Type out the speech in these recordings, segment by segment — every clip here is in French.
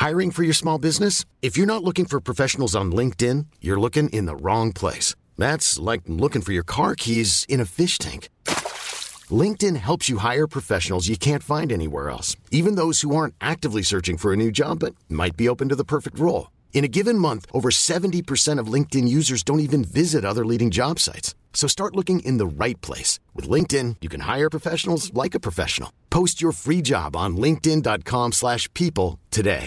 Hiring for your small business? If you're not looking for professionals on LinkedIn, you're looking in the wrong place. That's like looking for your car keys in a fish tank. LinkedIn helps you hire professionals you can't find anywhere else, even those who aren't actively searching for a new job but might be open to the perfect role. In a given month, over 70% of LinkedIn users don't even visit other leading job sites. So start looking in the right place. With LinkedIn, you can hire professionals like a professional. Post your free job on linkedin.com/people today.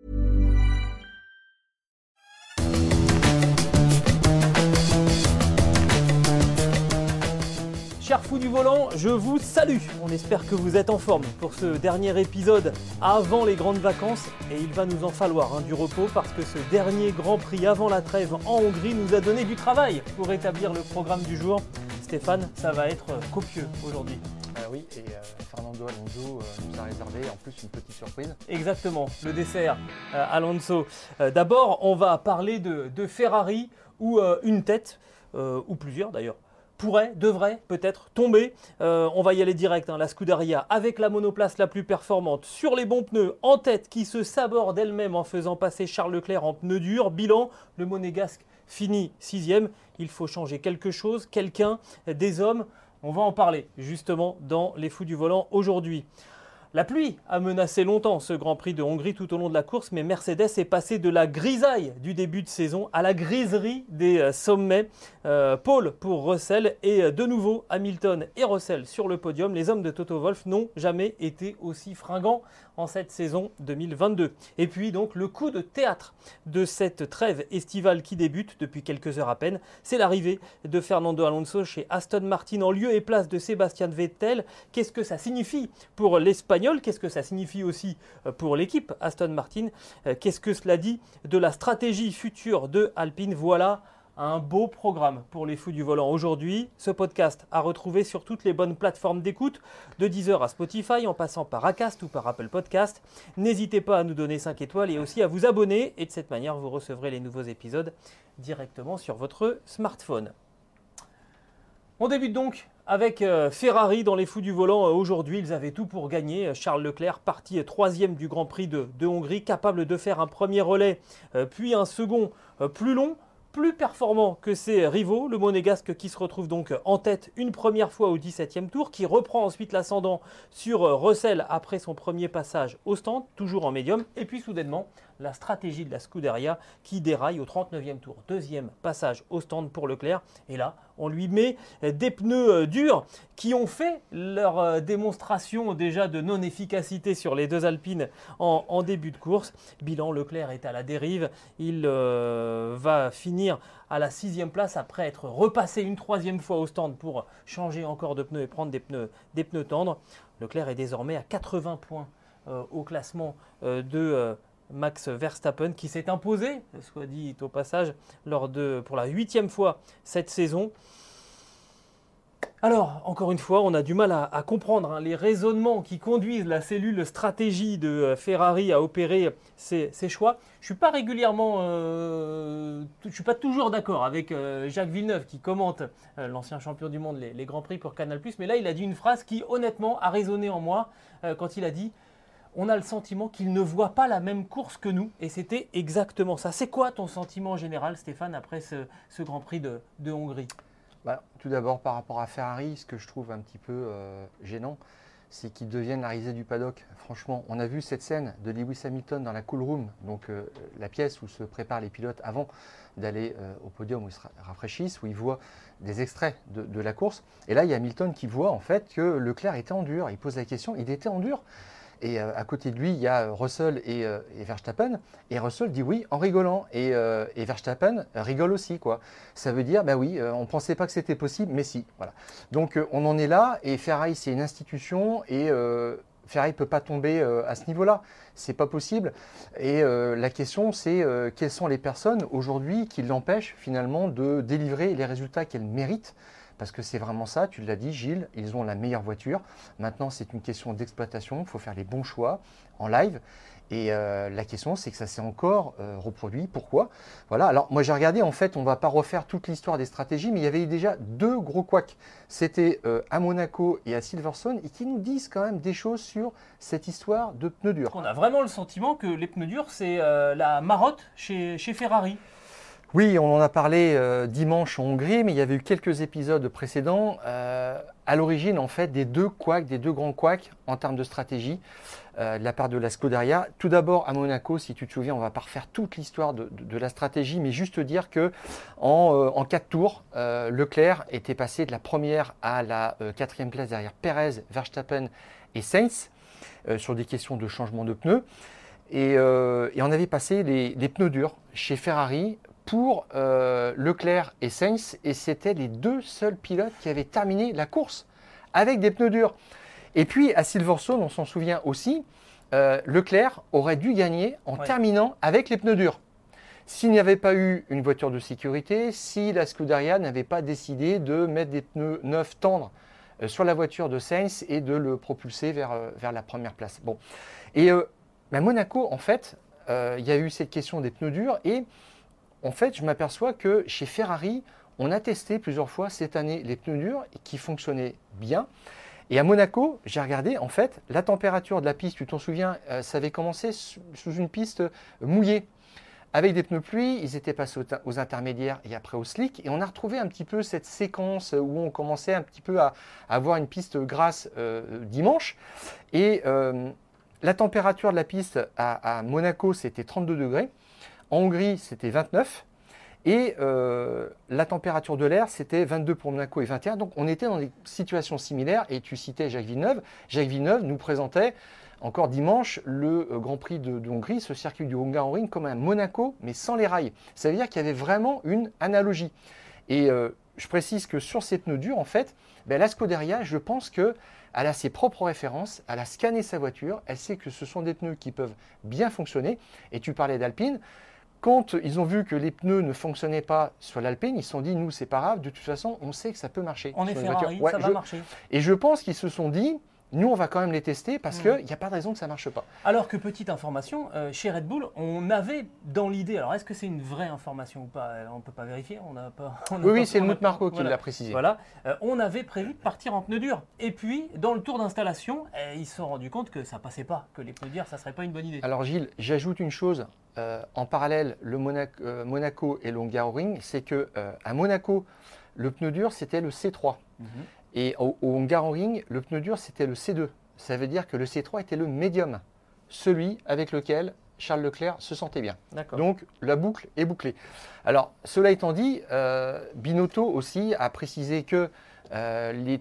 Chers fous du volant, je vous salue. On espère que vous êtes en forme pour ce dernier épisode avant les grandes vacances. Et il va nous en falloir du repos parce que ce dernier Grand Prix avant la trêve en Hongrie nous a donné du travail pour établir le programme du jour. Stéphane, ça va être copieux aujourd'hui. Oui, et Fernando Alonso nous a réservé en plus une petite surprise. Exactement, le dessert Alonso. D'abord, on va parler de Ferrari où une tête, ou plusieurs d'ailleurs, devrait peut-être tomber. On va y aller direct. La Scuderia avec la monoplace la plus performante sur les bons pneus en tête qui se saborde elle-même en faisant passer Charles Leclerc en pneus durs. Bilan, le monégasque finit 6e. Il faut changer quelque chose, quelqu'un, des hommes. On va en parler justement dans les fous du volant aujourd'hui. La pluie a menacé longtemps ce Grand Prix de Hongrie tout au long de la course, mais Mercedes est passé de la grisaille du début de saison à la griserie des sommets. Pole pour Russell et de nouveau Hamilton et Russell sur le podium. Les hommes de Toto Wolff n'ont jamais été aussi fringants en cette saison 2022. Et puis donc le coup de théâtre de cette trêve estivale qui débute depuis quelques heures à peine, c'est l'arrivée de Fernando Alonso chez Aston Martin en lieu et place de Sebastian Vettel. Qu'est-ce que ça signifie pour l'Espagnol? Qu'est-ce que ça signifie aussi pour l'équipe Aston Martin? Qu'est-ce que cela dit de la stratégie future de Alpine? Voilà un beau programme pour les fous du volant aujourd'hui. Ce podcast à retrouver sur toutes les bonnes plateformes d'écoute, de Deezer à Spotify, en passant par Acast ou par Apple Podcast. N'hésitez pas à nous donner 5 étoiles et aussi à vous abonner. Et de cette manière, vous recevrez les nouveaux épisodes directement sur votre smartphone. On débute donc avec Ferrari dans les fous du volant. Aujourd'hui, ils avaient tout pour gagner. Charles Leclerc, parti 3e du Grand Prix de Hongrie, capable de faire un premier relais, puis un second plus long, plus performant que ses rivaux, le monégasque qui se retrouve donc en tête une première fois au 17e tour, qui reprend ensuite l'ascendant sur Russell après son premier passage au stand, toujours en médium, et puis soudainement la stratégie de la Scuderia qui déraille au 39e tour. Deuxième passage au stand pour Leclerc, et là on lui met des pneus durs qui ont fait leur démonstration déjà de non-efficacité sur les deux Alpines en début de course. Bilan, Leclerc est à la dérive, il va finir à la 6e place après être repassé une 3e fois au stand pour changer encore de pneus et prendre des pneus tendres. Leclerc est désormais à 80 points au classement de Max Verstappen qui s'est imposé, soit dit au passage, pour la 8e fois cette saison. Alors, encore une fois, on a du mal à comprendre les raisonnements qui conduisent la cellule stratégie de Ferrari à opérer ses choix. Je ne suis pas toujours d'accord avec Jacques Villeneuve qui commente l'ancien champion du monde les Grands Prix pour Canal+, mais là il a dit une phrase qui honnêtement a résonné en moi quand il a dit « On a le sentiment qu'il ne voit pas la même course que nous » et c'était exactement ça. C'est quoi ton sentiment général, Stéphane, après ce Grand Prix de Hongrie ? Tout d'abord, par rapport à Ferrari, ce que je trouve un petit peu gênant, c'est qu'ils deviennent la risée du paddock. Franchement, on a vu cette scène de Lewis Hamilton dans la cool room, donc la pièce où se préparent les pilotes avant d'aller au podium où ils se rafraîchissent, où ils voient des extraits de la course. Et là, il y a Hamilton qui voit en fait que Leclerc était en dur. Il pose la question, il était en dur. Et à côté de lui, il y a Russell et Verstappen. Et Russell dit oui en rigolant. Et Verstappen rigole aussi, quoi. Ça veut dire, oui, on ne pensait pas que c'était possible, mais si. Voilà. Donc on en est là. Et Ferrari, c'est une institution. Et Ferrari ne peut pas tomber à ce niveau-là. C'est pas possible. Et la question, c'est quelles sont les personnes aujourd'hui qui l'empêchent finalement de délivrer les résultats qu'elle mérite. Parce que c'est vraiment ça, tu l'as dit Gilles, ils ont la meilleure voiture. Maintenant, c'est une question d'exploitation, il faut faire les bons choix en live. Et la question, c'est que ça s'est encore reproduit. Pourquoi? Voilà. Alors, moi, j'ai regardé, en fait, on ne va pas refaire toute l'histoire des stratégies, mais il y avait déjà 2 gros couacs. C'était à Monaco et à Silverstone, et qui nous disent quand même des choses sur cette histoire de pneus durs. On a vraiment le sentiment que les pneus durs, c'est la marotte chez Ferrari. Oui, on en a parlé dimanche en Hongrie, mais il y avait eu quelques épisodes précédents à l'origine, en fait, des 2 couacs, des 2 grands couacs en termes de stratégie de la part de la Scuderia. Tout d'abord, à Monaco, si tu te souviens, on ne va pas refaire toute l'histoire de la stratégie, mais juste dire qu'en 4 tours, Leclerc était passé de la première à la 4e place derrière Perez, Verstappen et Sainz sur des questions de changement de pneus. Et on avait passé les pneus durs chez Ferrari pour Leclerc et Sainz, et c'était les 2 seuls pilotes qui avaient terminé la course avec des pneus durs. Et puis à Silverstone, on s'en souvient aussi, Leclerc aurait dû gagner en terminant avec les pneus durs. S'il n'y avait pas eu une voiture de sécurité, si la Scuderia n'avait pas décidé de mettre des pneus neufs tendres sur la voiture de Sainz et de le propulser vers la première place. Bon. Et à Monaco, en fait, il y a eu cette question des pneus durs, et en fait, je m'aperçois que chez Ferrari, on a testé plusieurs fois cette année les pneus durs qui fonctionnaient bien. Et à Monaco, j'ai regardé, en fait, la température de la piste, tu t'en souviens, ça avait commencé sous une piste mouillée. Avec des pneus pluie, ils étaient passés aux intermédiaires et après aux slicks. Et on a retrouvé un petit peu cette séquence où on commençait un petit peu à avoir une piste grasse dimanche. Et la température de la piste à Monaco, c'était 32 degrés. En Hongrie, c'était 29. Et la température de l'air, c'était 22 pour Monaco et 21. Donc, on était dans des situations similaires. Et tu citais Jacques Villeneuve. Jacques Villeneuve nous présentait encore dimanche le Grand Prix de Hongrie, ce circuit du Hungaroring, comme un Monaco, mais sans les rails. Ça veut dire qu'il y avait vraiment une analogie. Et je précise que sur ces pneus durs, en fait, la Scuderia, je pense qu'elle a ses propres références, elle a scanné sa voiture, elle sait que ce sont des pneus qui peuvent bien fonctionner. Et tu parlais d'Alpine. Quand ils ont vu que les pneus ne fonctionnaient pas sur l'Alpine, ils se sont dit, nous, c'est pas grave, de toute façon, on sait que ça peut marcher. On est Ferrari, ça va marcher. Et je pense qu'ils se sont dit, nous, on va quand même les tester parce qu'il n'y a pas de raison que ça ne marche pas. Alors que, petite information, chez Red Bull, on avait dans l'idée, alors est-ce que c'est une vraie information ou pas? On ne peut pas vérifier. Oui, c'est Helmut Marko qui l'a précisé. Voilà, on avait prévu de partir en pneus durs. Et puis, dans le tour d'installation, ils se sont rendus compte que ça ne passait pas, que les pneus durs, ça ne serait pas une bonne idée. Alors Gilles, j'ajoute une chose. En parallèle, le Monaco et le Hungaroring, c'est qu'à Monaco, le pneu dur, c'était le C3. Et au Hungaroring, le pneu dur, c'était le C2. Ça veut dire que le C3 était le médium, celui avec lequel Charles Leclerc se sentait bien. Donc, la boucle est bouclée. Alors, cela étant dit, Binotto aussi a précisé que les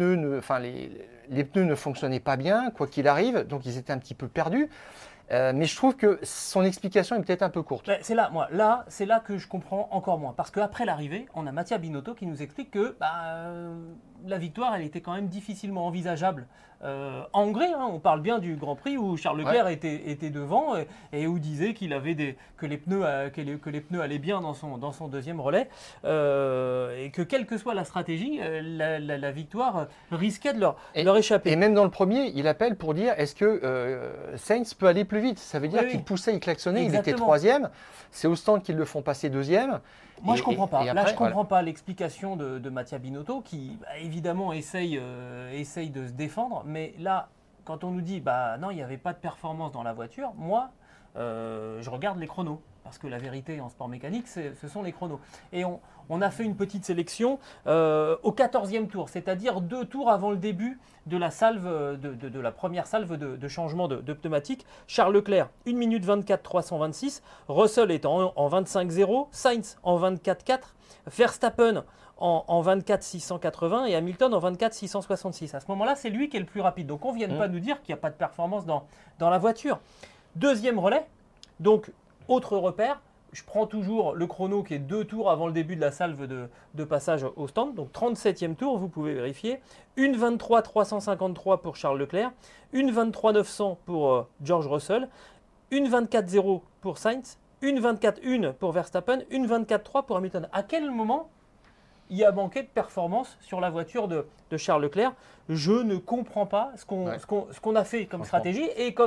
pneus ne fonctionnaient pas bien, quoi qu'il arrive, donc ils étaient un petit peu perdus. Mais je trouve que son explication est peut-être un peu courte. C'est là que je comprends encore moins. Parce qu'après l'arrivée, on a Mattia Binotto qui nous explique que la victoire, elle était quand même difficilement envisageable. En Hongrie, on parle bien du Grand Prix où Charles Leclerc était devant et où disait que les pneus allaient bien dans son deuxième relais et que quelle que soit la stratégie, la victoire risquait de leur échapper. Et même dans le premier, il appelle pour dire est-ce que Sainz peut aller plus vite? Ça veut dire qu'il poussait, il klaxonnait, Exactement. Il était troisième. C'est au stand qu'ils le font passer deuxième. Moi, je ne comprends pas. Là, je ne comprends pas l'explication de Mattia Binotto qui, évidemment, essaye de se défendre. Mais là, quand on nous dit non, il n'y avait pas de performance dans la voiture, moi, je regarde les chronos. Parce que la vérité en sport mécanique, ce sont les chronos. Et on a fait une petite sélection au 14e tour, c'est-à-dire 2 tours avant le début de la salve, de la première salve de changement de pneumatique. Charles Leclerc, 1 minute 24 326. Russell est en 25-0. Sainz en 24-4. Verstappen en 24 680 et Hamilton en 24 666. À ce moment-là, c'est lui qui est le plus rapide. Donc on ne vienne pas nous dire qu'il n'y a pas de performance dans la voiture. Deuxième relais, donc autre repère, je prends toujours le chrono qui est 2 tours avant le début de la salve de passage au stand. Donc 37e tour, vous pouvez vérifier. 1 353 pour Charles Leclerc, 1 900 pour George Russell, 1 0 pour Sainz, 1 1 pour Verstappen, 1 3 pour Hamilton. À quel moment il y a manqué de performance sur la voiture de Charles Leclerc? Je ne comprends pas ce qu'on a fait comme stratégie et comme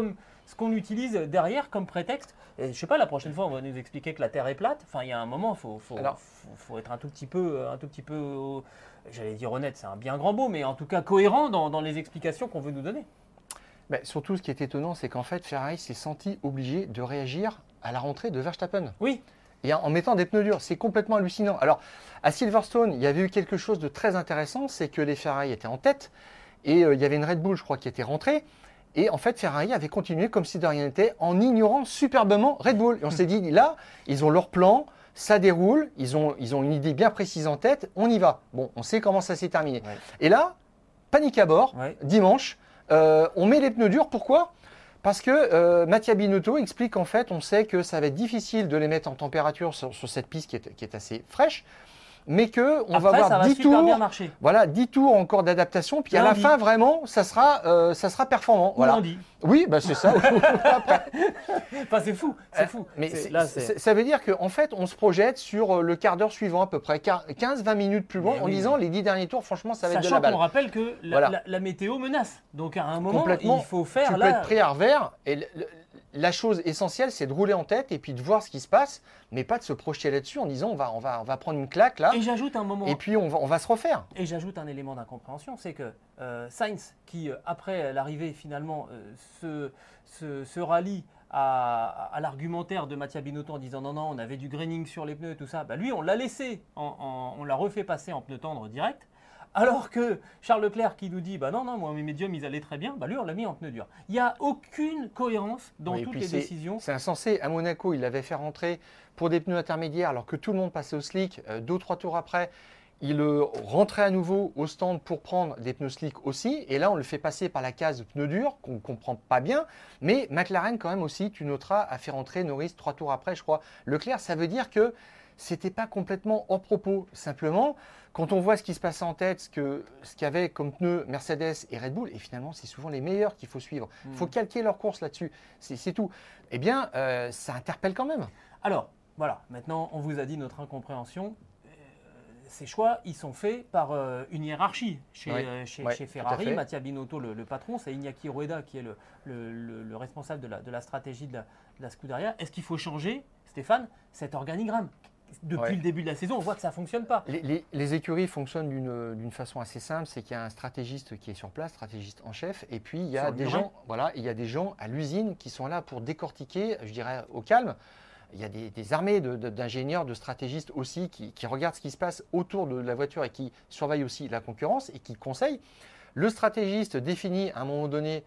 ce qu'on utilise derrière comme prétexte. Et je ne sais pas, la prochaine fois, on va nous expliquer que la Terre est plate. Enfin, il y a un moment, il faut être un tout petit peu, j'allais dire honnête, c'est un bien grand mot, mais en tout cas cohérent dans les explications qu'on veut nous donner. Surtout, ce qui est étonnant, c'est qu'en fait, Ferrari s'est senti obligé de réagir à la rentrée de Verstappen. Oui. Et en mettant des pneus durs, c'est complètement hallucinant. Alors, à Silverstone, il y avait eu quelque chose de très intéressant, c'est que les Ferrari étaient en tête, et il y avait une Red Bull, je crois, qui était rentrée. Et en fait, Ferrari avait continué comme si de rien n'était, en ignorant superbement Red Bull. Et on s'est dit, là, ils ont leur plan, ça déroule, ils ont une idée bien précise en tête, on y va. Bon, on sait comment ça s'est terminé. Ouais. Et là, panique à bord, dimanche, on met les pneus durs, pourquoi ? Parce que Mattia Binotto explique qu'en fait, on sait que ça va être difficile de les mettre en température sur cette piste qui est assez fraîche, mais qu'on va avoir 10 tours, voilà, 10 tours encore d'adaptation, puis à la fin, vraiment, ça sera performant. Voilà. Lundi. Oui, c'est ça. Enfin, c'est fou, c'est fou. Mais ça veut dire qu'en fait, on se projette sur le quart d'heure suivant, à peu près 15-20 minutes plus loin, en disant les 10 derniers tours, franchement, ça va être de la balle. Sachant qu'on rappelle que la météo menace. Donc à un moment, il faut faire... Tu peux être pris à revers, et la chose essentielle, c'est de rouler en tête et puis de voir ce qui se passe, mais pas de se projeter là-dessus en disant on va prendre une claque là. Et j'ajoute un moment. Et puis on va se refaire. Et j'ajoute un élément d'incompréhension, c'est que Sainz, qui après l'arrivée finalement se rallie à l'argumentaire de Mattia Binotto en disant non, on avait du graining sur les pneus et tout ça, lui on l'a laissé, on l'a refait passer en pneu tendre direct. Alors que Charles Leclerc qui nous dit non, moi mes médiums ils allaient très bien, lui on l'a mis en pneu dur. Il n'y a aucune cohérence dans toutes les décisions. C'est insensé. À Monaco, il l'avait fait rentrer pour des pneus intermédiaires alors que tout le monde passait au slick. 2 ou 3 tours après, il rentrait à nouveau au stand pour prendre des pneus slick aussi. Et là, on le fait passer par la case pneus durs qu'on ne comprend pas bien. Mais McLaren quand même aussi, tu noteras, a fait rentrer Norris 3 tours après, je crois. Leclerc, ça veut dire que c'était pas complètement hors propos. Simplement, quand on voit ce qui se passe en tête, ce qu'il y avait comme pneus Mercedes et Red Bull, et finalement, c'est souvent les meilleurs qu'il faut suivre. Il faut calquer leur course là-dessus. C'est tout. Eh bien, ça interpelle quand même. Alors, voilà. Maintenant, on vous a dit notre incompréhension. Ces choix, ils sont faits par une hiérarchie chez Ferrari. Mattia Binotto, le patron, c'est Iñaki Rueda qui est le responsable de la stratégie de la Scuderia. Est-ce qu'il faut changer, Stéphane, cet organigramme ? Depuis le début de la saison, on voit que ça ne fonctionne pas. Les écuries fonctionnent d'une façon assez simple, c'est qu'il y a un stratégiste qui est sur place, stratégiste en chef, et puis il y a des gens à l'usine qui sont là pour décortiquer, je dirais au calme. Il y a des armées d'ingénieurs, de stratégistes aussi qui regardent ce qui se passe autour de la voiture et qui surveillent aussi la concurrence et qui conseillent. Le stratégiste définit à un moment donné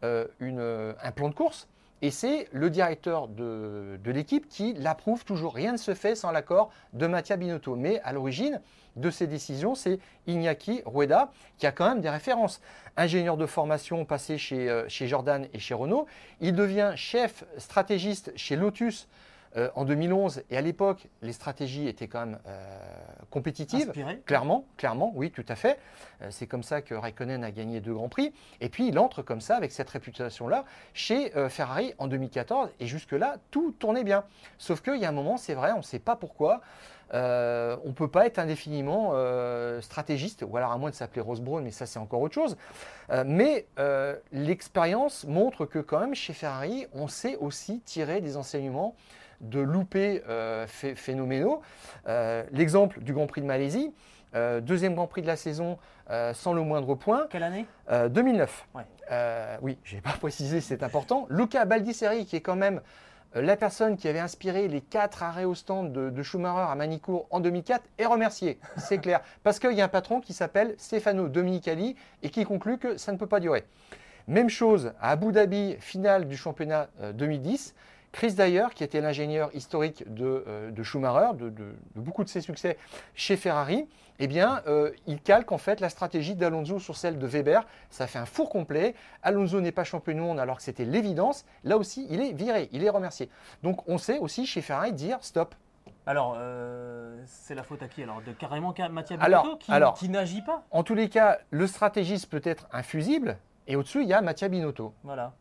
un plan de course. Et c'est le directeur de l'équipe qui l'approuve toujours. Rien ne se fait sans l'accord de Mattia Binotto. Mais à l'origine de ces décisions, c'est Iñaki Rueda qui a quand même des références. Ingénieur de formation passé chez Jordan et chez Renault. Il devient chef stratégiste chez Lotus en 2011. Et à l'époque, les stratégies étaient quand même compétitives. Inspiré. Clairement, oui, tout à fait. C'est comme ça que Raikkonen a gagné 2 Grands Prix. Et puis, il entre comme ça, avec cette réputation-là, chez Ferrari en 2014. Et jusque-là, tout tournait bien. Sauf qu'il y a un moment, c'est vrai, on ne sait pas pourquoi. On ne peut pas être indéfiniment stratégiste, ou alors à moins de s'appeler Ross Brawn, mais ça, c'est encore autre chose. Mais l'expérience montre que quand même, chez Ferrari, on sait aussi tirer des enseignements de loupés phénoménaux. L'exemple du Grand Prix de Malaisie, deuxième Grand Prix de la saison sans le moindre point. Quelle année ? 2009. Ouais. Oui, je n'ai pas précisé, c'est important. Luca Baldisseri, qui est quand même la personne qui avait inspiré les 4 arrêts au stand de Schumacher à Manicourt en 2004, est remercié, c'est clair. Parce qu'il y a un patron qui s'appelle Stefano Domenicali et qui conclut que ça ne peut pas durer. Même chose à Abu Dhabi, finale du championnat 2010. Chris Dyer, qui était l'ingénieur historique de Schumacher, de beaucoup de ses succès chez Ferrari, eh bien, il calque en fait la stratégie d'Alonso sur celle de Weber. Ça fait un four complet. Alonso n'est pas champion du monde alors que c'était l'évidence. Là aussi, il est viré, il est remercié. Donc, on sait aussi chez Ferrari dire stop. Alors, c'est la faute à qui alors ? De carrément Mattia Binotto qui n'agit pas ? En tous les cas, le stratégiste peut être infusible et au-dessus, il y a Mattia Binotto. Voilà.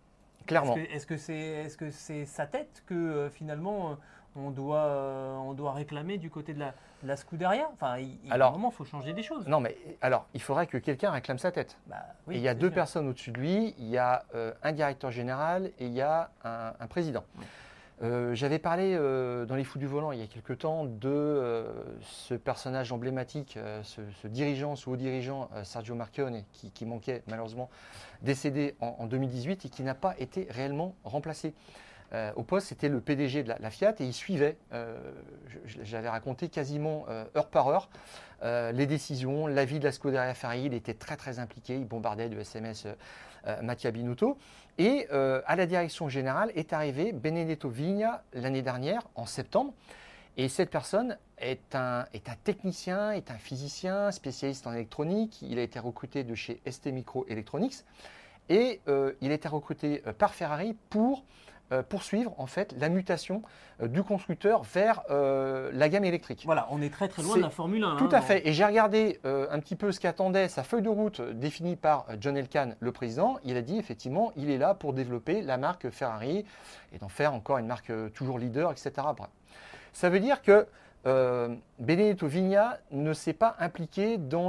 Clairement. Est-ce que c'est sa tête que finalement on doit réclamer du côté de la Scuderia? Enfin, à un moment, il faut changer des choses. Non, mais alors, il faudrait que quelqu'un réclame sa tête. Oui, et il y a deux personnes au-dessus de lui. Il y a un directeur général et il y a un président. J'avais parlé dans les Fous du Volant il y a quelque temps de ce personnage emblématique, ce dirigeant, ce haut dirigeant, Sergio Marchionne, qui manquait malheureusement, décédé en 2018 et qui n'a pas été réellement remplacé. Au poste, c'était le PDG de la Fiat et il suivait, j'avais raconté quasiment heure par heure, les décisions, l'avis de la Scuderia Ferrari. Il était très très impliqué, il bombardait de SMS Mattia Binotto. Et à la direction générale est arrivé Benedetto Vigna l'année dernière, en septembre. Et cette personne est un technicien, est un physicien, spécialiste en électronique. Il a été recruté de chez ST Microelectronics et il a été recruté par Ferrari pour poursuivre en fait la mutation du constructeur vers la gamme électrique. Voilà, on est très très loin de la Formule 1. Tout à fait. Et j'ai regardé un petit peu ce qu'attendait sa feuille de route définie par John Elkann, le président. Il a dit effectivement, il est là pour développer la marque Ferrari et d'en faire encore une marque toujours leader, etc. Bref. Ça veut dire que Benedetto Vigna ne s'est pas impliqué dans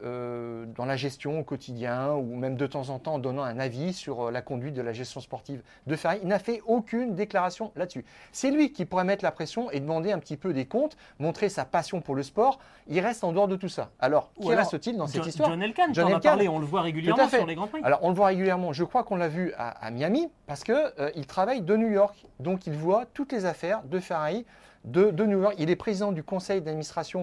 la gestion au quotidien ou même de temps en temps en donnant un avis sur la conduite de la gestion sportive de Ferrari. Il n'a fait aucune déclaration là-dessus. C'est lui qui pourrait mettre la pression et demander un petit peu des comptes, montrer sa passion pour le sport. Il reste en dehors de tout ça. Alors, qui reste-t-il dans cette histoire? John Elkann, tu en as parlé, on le voit régulièrement sur les Grands Prix. Alors, on le voit régulièrement. Je crois qu'on l'a vu à Miami parce qu'il travaille de New York. Donc, il voit toutes les affaires de Ferrari de New York. Il est président du conseil d'administration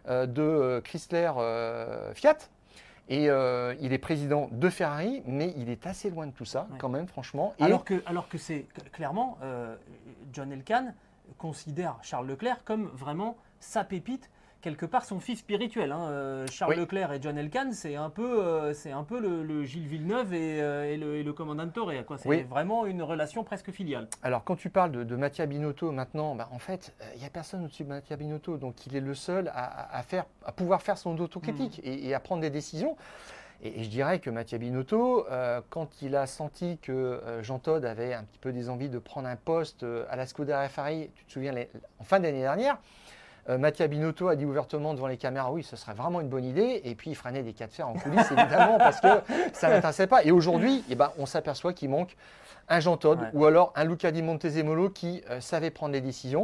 de Chrysler Fiat et il est président de Ferrari, mais il est assez loin de tout ça quand même, franchement. Et alors que c'est clairement, John Elkann considère Charles Leclerc comme vraiment sa pépite, quelque part son fils spirituel. Charles Leclerc et John Elkann, c'est un peu le Gilles Villeneuve et le Comandante. C'est vraiment une relation presque filiale. Alors, quand tu parles de Mattia Binotto maintenant, en fait, il n'y a personne au-dessus de Mattia Binotto. Donc, il est le seul à pouvoir faire son autocritique et à prendre des décisions. Et je dirais que Mattia Binotto, quand il a senti que Jean Todt avait un petit peu des envies de prendre un poste à la Scuderia Ferrari, tu te souviens, en fin d'année dernière, Mattia Binotto a dit ouvertement devant les caméras, oui, ce serait vraiment une bonne idée. Et puis, il freinait des cas de fer en coulisses, évidemment, parce que ça ne l'intéressait pas. Et aujourd'hui, on s'aperçoit qu'il manque un Jean Todt ou alors un Luca Di Montezemolo qui savait prendre les décisions.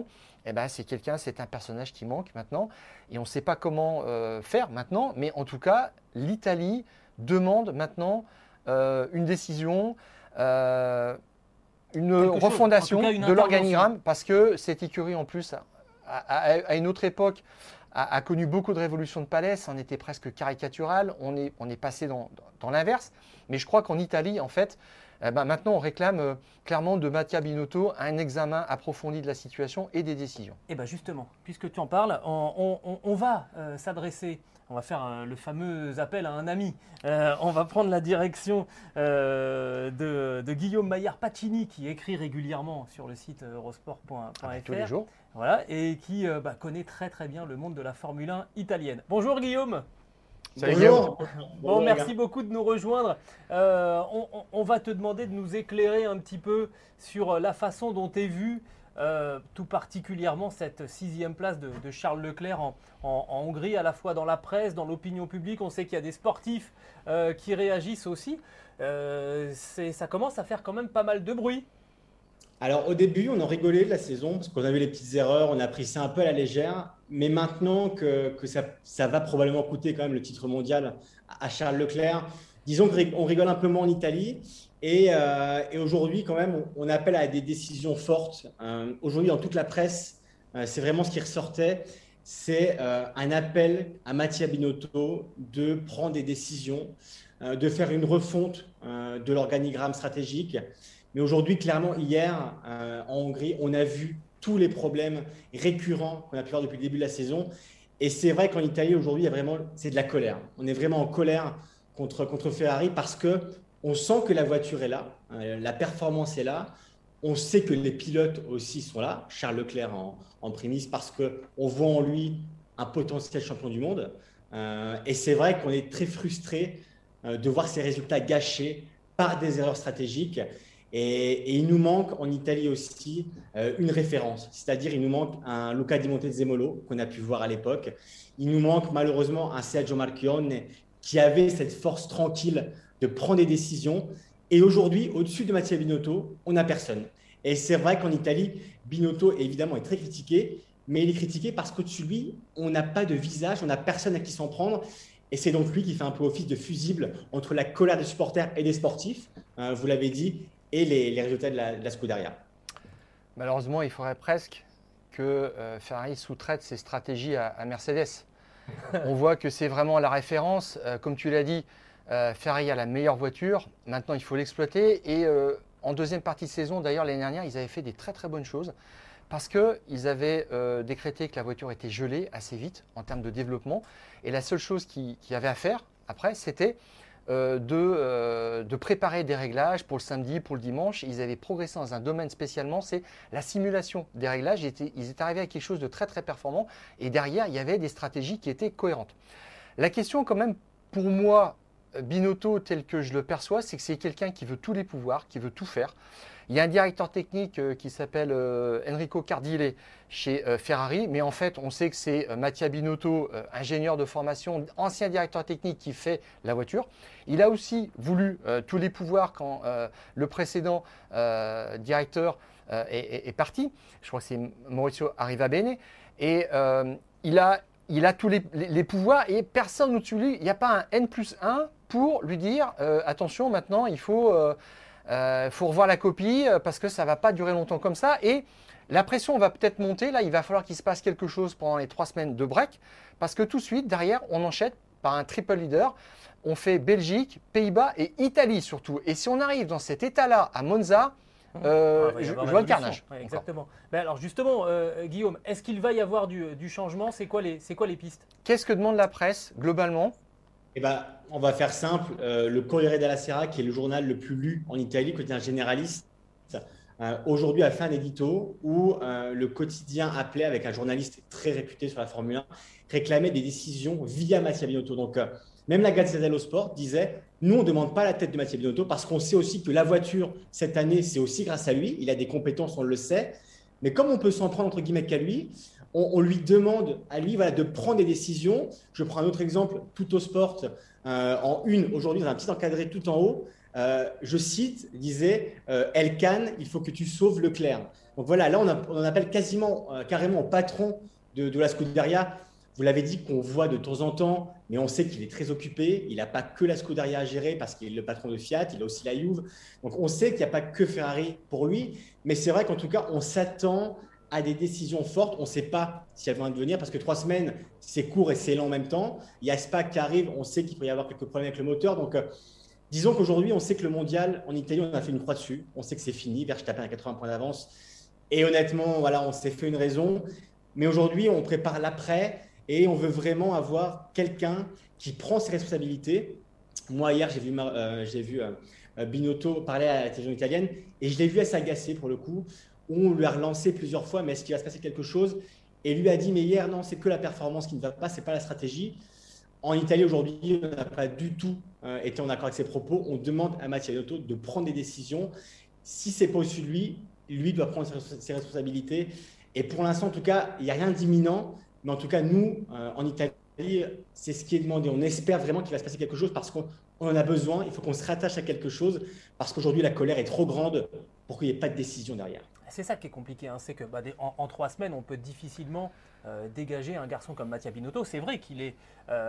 C'est un personnage qui manque maintenant. Et on ne sait pas comment faire maintenant. Mais en tout cas, l'Italie demande maintenant une décision, une refondation de l'organigramme, parce que cette écurie, en plus, à une autre époque, a connu beaucoup de révolutions de palais, ça en était presque caricatural, on est passé dans l'inverse. Mais je crois qu'en Italie, en fait, maintenant on réclame clairement de Mattia Binotto un examen approfondi de la situation et des décisions. Et bien justement, puisque tu en parles, on va s'adresser, on va faire le fameux appel à un ami. On va prendre la direction de Guillaume Maillard-Pacini, qui écrit régulièrement sur le site eurosport.fr. Tous les jours. Voilà, et qui connaît très très bien le monde de la Formule 1 italienne. Bonjour Guillaume. Salut Guillaume. Bon, merci beaucoup de nous rejoindre. On va te demander de nous éclairer un petit peu sur la façon dont est vue tout particulièrement cette 6e place de Charles Leclerc en Hongrie, à la fois dans la presse, dans l'opinion publique. On sait qu'il y a des sportifs qui réagissent aussi. Ça commence à faire quand même pas mal de bruit. Alors au début, on en rigolait de la saison parce qu'on a vu les petites erreurs, on a pris ça un peu à la légère. Mais maintenant que ça va probablement coûter quand même le titre mondial à Charles Leclerc, disons qu'on rigole un peu moins en Italie. Et aujourd'hui, quand même, on appelle à des décisions fortes. Aujourd'hui, dans toute la presse, c'est vraiment ce qui ressortait. C'est un appel à Mattia Binotto de prendre des décisions, de faire une refonte de l'organigramme stratégique. Mais aujourd'hui, clairement, hier, en Hongrie, on a vu tous les problèmes récurrents qu'on a pu voir depuis le début de la saison. Et c'est vrai qu'en Italie, aujourd'hui, c'est de la colère. On est vraiment en colère contre Ferrari parce qu'on sent que la voiture est là, la performance est là. On sait que les pilotes aussi sont là, Charles Leclerc en prémisse, parce qu'on voit en lui un potentiel champion du monde. Et c'est vrai qu'on est très frustré de voir ces résultats gâchés par des erreurs stratégiques. Et il nous manque en Italie aussi une référence, c'est-à-dire il nous manque un Luca Di Montezemolo qu'on a pu voir à l'époque. Il nous manque malheureusement un Sergio Marchionne qui avait cette force tranquille de prendre des décisions. Et aujourd'hui, au-dessus de Mattia Binotto, on n'a personne. Et c'est vrai qu'en Italie, Binotto évidemment est très critiqué, mais il est critiqué parce qu'au-dessus de lui, on n'a pas de visage, on n'a personne à qui s'en prendre. Et c'est donc lui qui fait un peu office de fusible entre la colère des supporters et des sportifs, vous l'avez dit, et les résultats de la Scuderia. Malheureusement, il faudrait presque que Ferrari sous-traite ses stratégies à Mercedes. On voit que c'est vraiment la référence. Comme tu l'as dit, Ferrari a la meilleure voiture. Maintenant, il faut l'exploiter. Et en deuxième partie de saison, d'ailleurs, l'année dernière, ils avaient fait des très très bonnes choses parce qu'ils avaient décrété que la voiture était gelée assez vite en termes de développement. Et la seule chose qu'il y avait à faire après, c'était de préparer des réglages pour le samedi, pour le dimanche. Ils avaient progressé dans un domaine spécialement, c'est la simulation des réglages. Ils étaient arrivés à quelque chose de très très performant et derrière, il y avait des stratégies qui étaient cohérentes. La question quand même, pour moi, Binotto, tel que je le perçois, c'est que c'est quelqu'un qui veut tous les pouvoirs, qui veut tout faire. Il y a un directeur technique qui s'appelle Enrico Cardile chez Ferrari, mais en fait, on sait que c'est Mattia Binotto, ingénieur de formation, ancien directeur technique qui fait la voiture. Il a aussi voulu tous les pouvoirs quand le précédent directeur est parti. Je crois que c'est Maurizio Arrivabene. Et il a tous les pouvoirs et personne au-dessus de lui. Il n'y a pas un N+1 pour lui dire attention, maintenant, il faut revoir la copie parce que ça ne va pas durer longtemps comme ça. Et la pression va peut-être monter. Là, il va falloir qu'il se passe quelque chose pendant les 3 semaines de break parce que tout de suite, derrière, on enchaîne par un triple leader. On fait Belgique, Pays-Bas et Italie surtout. Et si on arrive dans cet état-là à Monza, je vois le carnage. Ouais, exactement. Mais alors justement, Guillaume, est-ce qu'il va y avoir du changement? C'est quoi les pistes? Qu'est-ce que demande la presse globalement? Eh ben, on va faire simple. Le Corriere della Sera, qui est le journal le plus lu en Italie, qui est un généraliste, aujourd'hui a fait un édito où le quotidien appelait, avec un journaliste très réputé sur la Formule 1, réclamait des décisions via Mattia Binotto. Donc, même la Gazzetta dello Sport disait « Nous, on ne demande pas la tête de Mattia Binotto parce qu'on sait aussi que la voiture, cette année, c'est aussi grâce à lui. Il a des compétences, on le sait. Mais comme on peut s'en prendre, entre guillemets, qu'à lui, on lui demande à lui de prendre des décisions. » Je prends un autre exemple, Tutto Sport, en une, aujourd'hui, dans un petit encadré tout en haut. Je cite, disait Elkann, il faut que tu sauves Leclerc. Donc voilà, là, on appelle carrément au patron de la Scuderia. Vous l'avez dit qu'on voit de temps en temps, mais on sait qu'il est très occupé. Il n'a pas que la Scuderia à gérer parce qu'il est le patron de Fiat, il a aussi la Juve. Donc on sait qu'il n'y a pas que Ferrari pour lui, mais c'est vrai qu'en tout cas, on s'attend à des décisions fortes. On ne sait pas si elles vont advenir parce que 3 semaines, c'est court et c'est lent en même temps. Il y a Spa qui arrive, on sait qu'il peut y avoir quelques problèmes avec le moteur. Donc disons qu'aujourd'hui, on sait que le mondial en Italie, on a fait une croix dessus. On sait que c'est fini, Verstappen à 80 points d'avance. Et honnêtement, voilà, on s'est fait une raison. Mais aujourd'hui, on prépare l'après. Et on veut vraiment avoir quelqu'un qui prend ses responsabilités. Moi, hier, j'ai vu Binotto parler à la télévision italienne et je l'ai vu assez agacé pour le coup. On lui a relancé plusieurs fois, mais est-ce qu'il va se passer quelque chose? Et lui a dit, mais hier, non, c'est que la performance qui ne va pas, ce n'est pas la stratégie. En Italie, aujourd'hui, on n'a pas du tout été en accord avec ses propos. On demande à Mattia Binotto de prendre des décisions. Si ce n'est pas au-dessus de lui, lui doit prendre ses responsabilités. Et pour l'instant, en tout cas, il n'y a rien d'imminent. Mais en tout cas, nous, en Italie, c'est ce qui est demandé. On espère vraiment qu'il va se passer quelque chose parce qu'on en a besoin. Il faut qu'on se rattache à quelque chose parce qu'aujourd'hui, la colère est trop grande pour qu'il n'y ait pas de décision derrière. C'est ça qui est compliqué. C'est que en 3 semaines, on peut difficilement dégager un garçon comme Mattia Binotto. C'est vrai qu'il est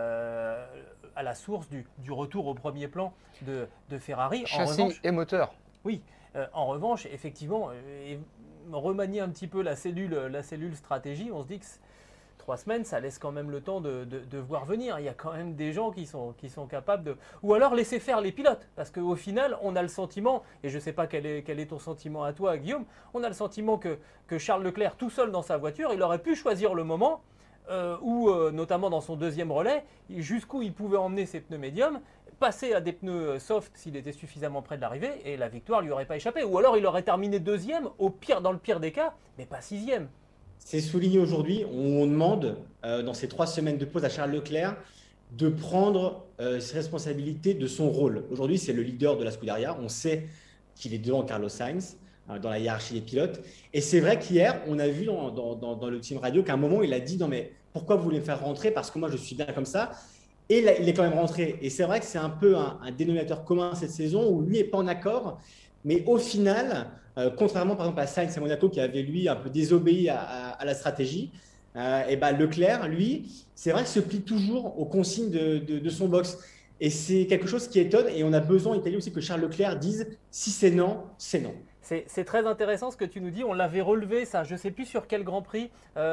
à la source du retour au premier plan de Ferrari. Châssis et moteur. Oui. En revanche, effectivement, remanier un petit peu la cellule stratégie, on se dit que 3 semaines, ça laisse quand même le temps de voir venir. Il y a quand même des gens qui sont capables de… Ou alors laisser faire les pilotes. Parce qu'au final, on a le sentiment, et je ne sais pas quel est ton sentiment à toi, Guillaume, on a le sentiment que Charles Leclerc, tout seul dans sa voiture, il aurait pu choisir le moment où, notamment dans son deuxième relais, jusqu'où il pouvait emmener ses pneus médiums, passer à des pneus soft s'il était suffisamment près de l'arrivée, et la victoire lui aurait pas échappé. Ou alors il aurait terminé deuxième, dans le pire des cas, mais pas 6e. C'est souligné aujourd'hui. On demande, dans ces 3 semaines de pause à Charles Leclerc, de prendre ses responsabilités de son rôle. Aujourd'hui, c'est le leader de la Scuderia. On sait qu'il est devant Carlos Sainz dans la hiérarchie des pilotes. Et c'est vrai qu'hier, on a vu dans le team radio qu'à un moment, il a dit « Non, mais pourquoi vous voulez me faire rentrer? Parce que moi, je suis bien comme ça. » Et là, il est quand même rentré. Et c'est vrai que c'est un peu un dénominateur commun cette saison où lui n'est pas en accord. Mais au final, contrairement par exemple à Sainz à Monaco qui avait lui un peu désobéi à la stratégie, et ben Leclerc, lui, c'est vrai qu'il se plie toujours aux consignes de son box. Et c'est quelque chose qui étonne. Et on a besoin en Italie aussi que Charles Leclerc dise si c'est non, c'est non. C'est très intéressant ce que tu nous dis. On l'avait relevé, ça. Je ne sais plus sur quel Grand Prix.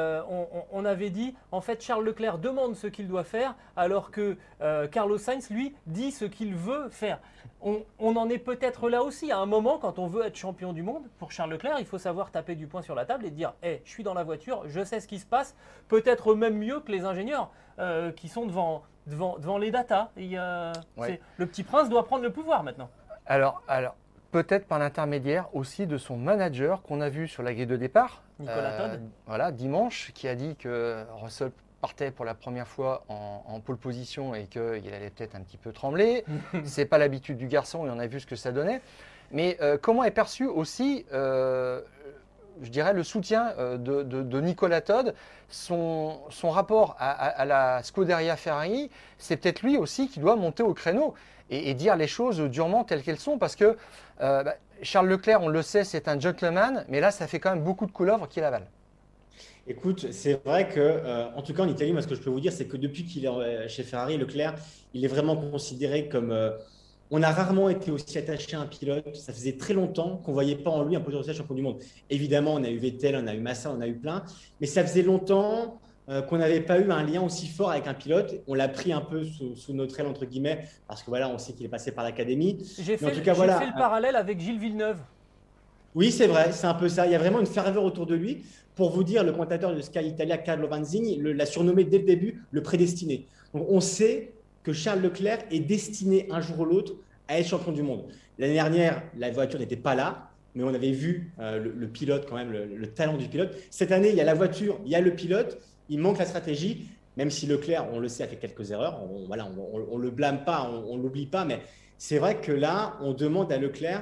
On avait dit, en fait, Charles Leclerc demande ce qu'il doit faire, alors que Carlos Sainz, lui, dit ce qu'il veut faire. On en est peut-être là aussi. À un moment, quand on veut être champion du monde, pour Charles Leclerc, il faut savoir taper du poing sur la table et dire hey, « je suis dans la voiture, je sais ce qui se passe ». Peut-être même mieux que les ingénieurs qui sont devant les datas. Ouais. Le petit prince doit prendre le pouvoir maintenant. Alors peut-être par l'intermédiaire aussi de son manager qu'on a vu sur la grille de départ, Nicolas Todd. Voilà, dimanche, qui a dit que Russell partait pour la première fois en pole position et qu'il allait peut-être un petit peu trembler. Ce n'est pas l'habitude du garçon et on a vu ce que ça donnait. Mais comment est perçu aussi, je dirais, le soutien de Nicolas Todd, son rapport à la Scuderia Ferrari, c'est peut-être lui aussi qui doit monter au créneau et dire les choses durement telles qu'elles sont parce que Charles Leclerc, on le sait, c'est un gentleman, mais là, ça fait quand même beaucoup de couleuvres qu'il avale. Écoute, c'est vrai que, en tout cas en Italie, moi, ce que je peux vous dire, c'est que depuis qu'il est chez Ferrari, Leclerc, il est vraiment considéré comme… on a rarement été aussi attaché à un pilote. Ça faisait très longtemps qu'on ne voyait pas en lui un potentiel champion du monde. Évidemment, on a eu Vettel, on a eu Massa, on a eu plein. Mais ça faisait longtemps qu'on n'avait pas eu un lien aussi fort avec un pilote. On l'a pris un peu sous notre aile, entre guillemets, parce que voilà, on sait qu'il est passé par l'académie. J'ai fait le parallèle avec Gilles Villeneuve. Oui, c'est vrai, c'est un peu ça. Il y a vraiment une ferveur autour de lui. Pour vous dire, le commentateur de Sky Italia, Carlo Vanzini, l'a surnommé dès le début le prédestiné. Donc, on sait que Charles Leclerc est destiné un jour ou l'autre à être champion du monde. L'année dernière, la voiture n'était pas là, mais on avait vu le pilote quand même, le talent du pilote. Cette année, il y a la voiture, il y a le pilote, il manque la stratégie, même si Leclerc, on le sait, a fait quelques erreurs. On le blâme pas, on l'oublie pas, mais c'est vrai que là, on demande à Leclerc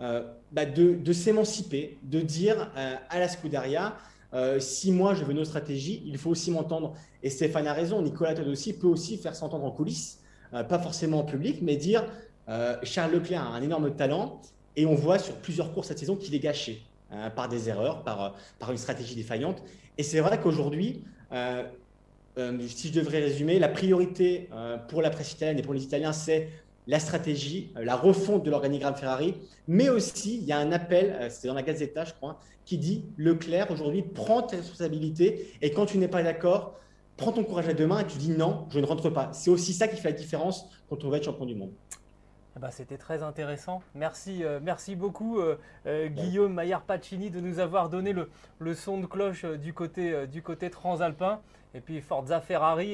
de s'émanciper, de dire à la Scuderia, si moi je veux nos stratégies, il faut aussi m'entendre. Et Stéphane a raison, Nicolas Todd aussi peut aussi faire s'entendre en coulisses, pas forcément en public, mais dire Charles Leclerc a un énorme talent et on voit sur plusieurs courses cette saison qu'il est gâché par des erreurs, par une stratégie défaillante. Et c'est vrai qu'aujourd'hui, si je devrais résumer, la priorité pour la presse italienne et pour les Italiens, c'est la stratégie, la refonte de l'organigramme Ferrari, mais aussi il y a un appel, c'est dans la Gazzetta je crois, qui dit Leclerc aujourd'hui prends tes responsabilités et quand tu n'es pas d'accord, prends ton courage à deux mains et tu dis non, je ne rentre pas. C'est aussi ça qui fait la différence quand on va être champion du monde. C'était très intéressant. Merci beaucoup Guillaume Maillard-Pacini de nous avoir donné le son de cloche du côté transalpin. Et puis Forza Ferrari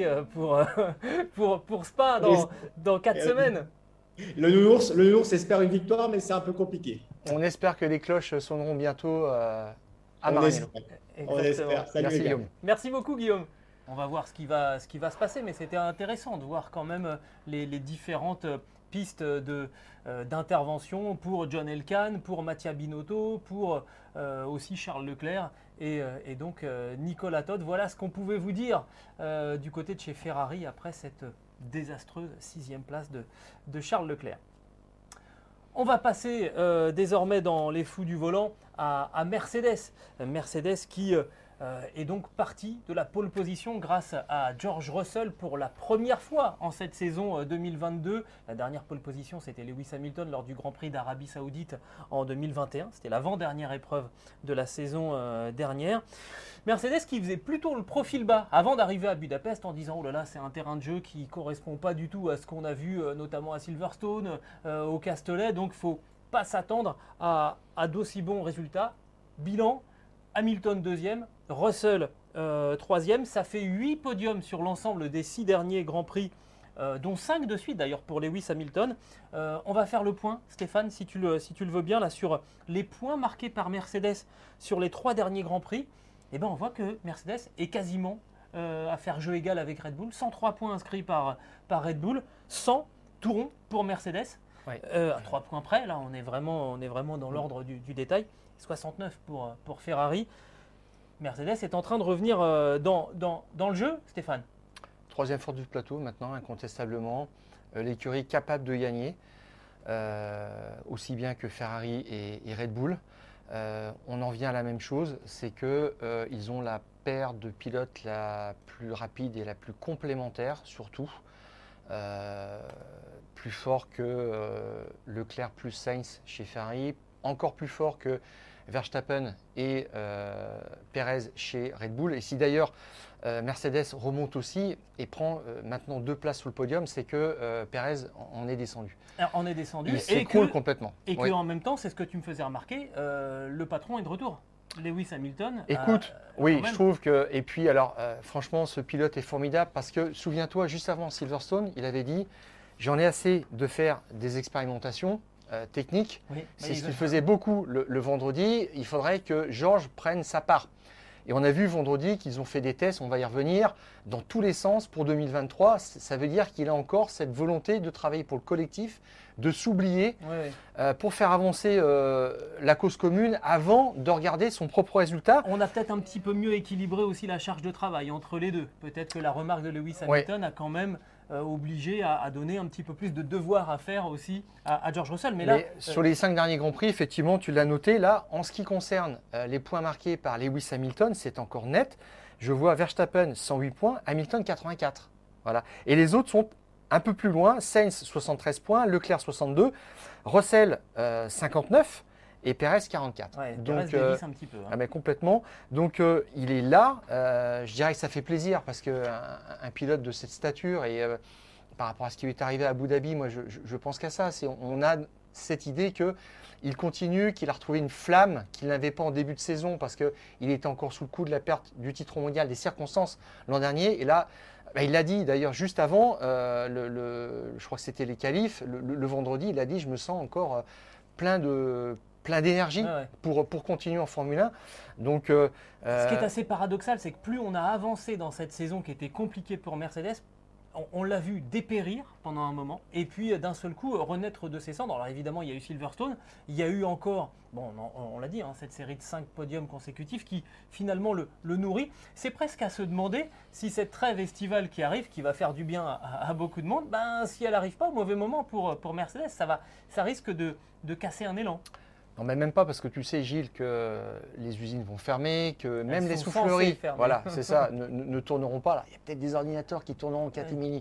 pour Spa dans 4 semaines. Le nounours espère une victoire, mais c'est un peu compliqué. On espère que les cloches sonneront bientôt à Maranello. On espère. Salut, merci Guillaume. Merci beaucoup Guillaume. On va voir ce qui va se passer, mais c'était intéressant de voir quand même les différentes pistes d'intervention pour John Elkann, pour Mattia Binotto, pour aussi Charles Leclerc et donc Nicolas Todd. Voilà ce qu'on pouvait vous dire du côté de chez Ferrari après cette désastreuse 6e place de Charles Leclerc. On va passer désormais dans les fous du volant à Mercedes. Mercedes qui est donc parti de la pole position grâce à George Russell pour la première fois en cette saison 2022. La dernière pole position, c'était Lewis Hamilton lors du Grand Prix d'Arabie Saoudite en 2021. C'était l'avant-dernière épreuve de la saison dernière. Mercedes qui faisait plutôt le profil bas avant d'arriver à Budapest en disant « Oh là là, c'est un terrain de jeu qui ne correspond pas du tout à ce qu'on a vu notamment à Silverstone, au Castellet, donc il ne faut pas s'attendre à d'aussi bons résultats. » Bilan, Hamilton 2e, Russell 3e, ça fait 8 podiums sur l'ensemble des 6 derniers Grands Prix, dont 5 de suite d'ailleurs pour Lewis Hamilton. On va faire le point, Stéphane, si tu le veux bien, là, sur les points marqués par Mercedes sur les 3 derniers Grands Prix. Et on voit que Mercedes est quasiment à faire jeu égal avec Red Bull. 103 points inscrits par Red Bull, 100 tout rond pour Mercedes. Ouais. À 3 points près, là, on est vraiment dans l'ordre du détail. 69 pour Ferrari. Mercedes est en train de revenir dans le jeu, Stéphane. Troisième force du plateau maintenant, incontestablement. L'écurie capable de gagner, aussi bien que Ferrari et Red Bull. On en vient à la même chose, c'est qu'ils ont la paire de pilotes la plus rapide et la plus complémentaire, surtout. Plus fort que Leclerc plus Sainz chez Ferrari, encore plus fort que Verstappen et Perez chez Red Bull. Et si d'ailleurs Mercedes remonte aussi et prend maintenant 2 places sur le podium, c'est que Perez en est descendu. Alors, on est descendu Il s'écroule complètement. Et Oui. qu'en même temps, c'est ce que tu me faisais remarquer, le patron est de retour. Lewis Hamilton. Écoute, oui, je trouve que. Et puis, alors, franchement, ce pilote est formidable parce que, souviens-toi, juste avant Silverstone, il avait dit j'en ai assez de faire des expérimentations techniques. Oui, C'est ce qu'il faisait beaucoup le vendredi. Il faudrait que George prenne sa part. Et on a vu vendredi qu'ils ont fait des tests, on va y revenir, dans tous les sens pour 2023. Ça veut dire qu'il a encore cette volonté de travailler pour le collectif, de s'oublier pour faire avancer la cause commune avant de regarder son propre résultat. On a peut-être un petit peu mieux équilibré aussi la charge de travail entre les deux. Peut-être que la remarque de Lewis Hamilton a quand même obligé à donner un petit peu plus de devoirs à faire aussi à George Russell. Mais sur les 5 derniers Grands Prix, effectivement, tu l'as noté. Là, en ce qui concerne les points marqués par Lewis Hamilton, c'est encore net. Je vois Verstappen 108 points, Hamilton 84. Voilà. Et les autres sont un peu plus loin. Sainz 73 points, Leclerc 62, Russell 59 et Perez 44. Ouais, donc, Perez dévisse un petit peu. Hein. Mais complètement. Donc il est là. Je dirais que ça fait plaisir parce qu'un pilote de cette stature et par rapport à ce qui lui est arrivé à Abu Dhabi, moi je pense qu'à ça. On a cette idée qu'il continue, qu'il a retrouvé une flamme qu'il n'avait pas en début de saison parce qu'il était encore sous le coup de la perte du titre mondial, des circonstances l'an dernier. Et là, il l'a dit d'ailleurs juste avant, je crois que c'était les qualifs, le vendredi, il a dit je me sens encore plein d'énergie pour continuer en Formule 1. Donc, ce qui est assez paradoxal, c'est que plus on a avancé dans cette saison qui était compliquée pour Mercedes, on l'a vu dépérir pendant un moment et puis d'un seul coup renaître de ses cendres. Alors évidemment, il y a eu Silverstone, il y a eu encore, on l'a dit, cette série de 5 podiums consécutifs qui finalement le nourrit. C'est presque à se demander si cette trêve estivale qui arrive, qui va faire du bien à beaucoup de monde, si elle n'arrive pas au mauvais moment pour Mercedes, ça risque de casser un élan. Non, mais même pas parce que tu sais, Gilles, que les usines vont fermer, que même les souffleries, voilà, c'est ça, ne tourneront pas. Là, il y a peut-être des ordinateurs qui tourneront en catimini.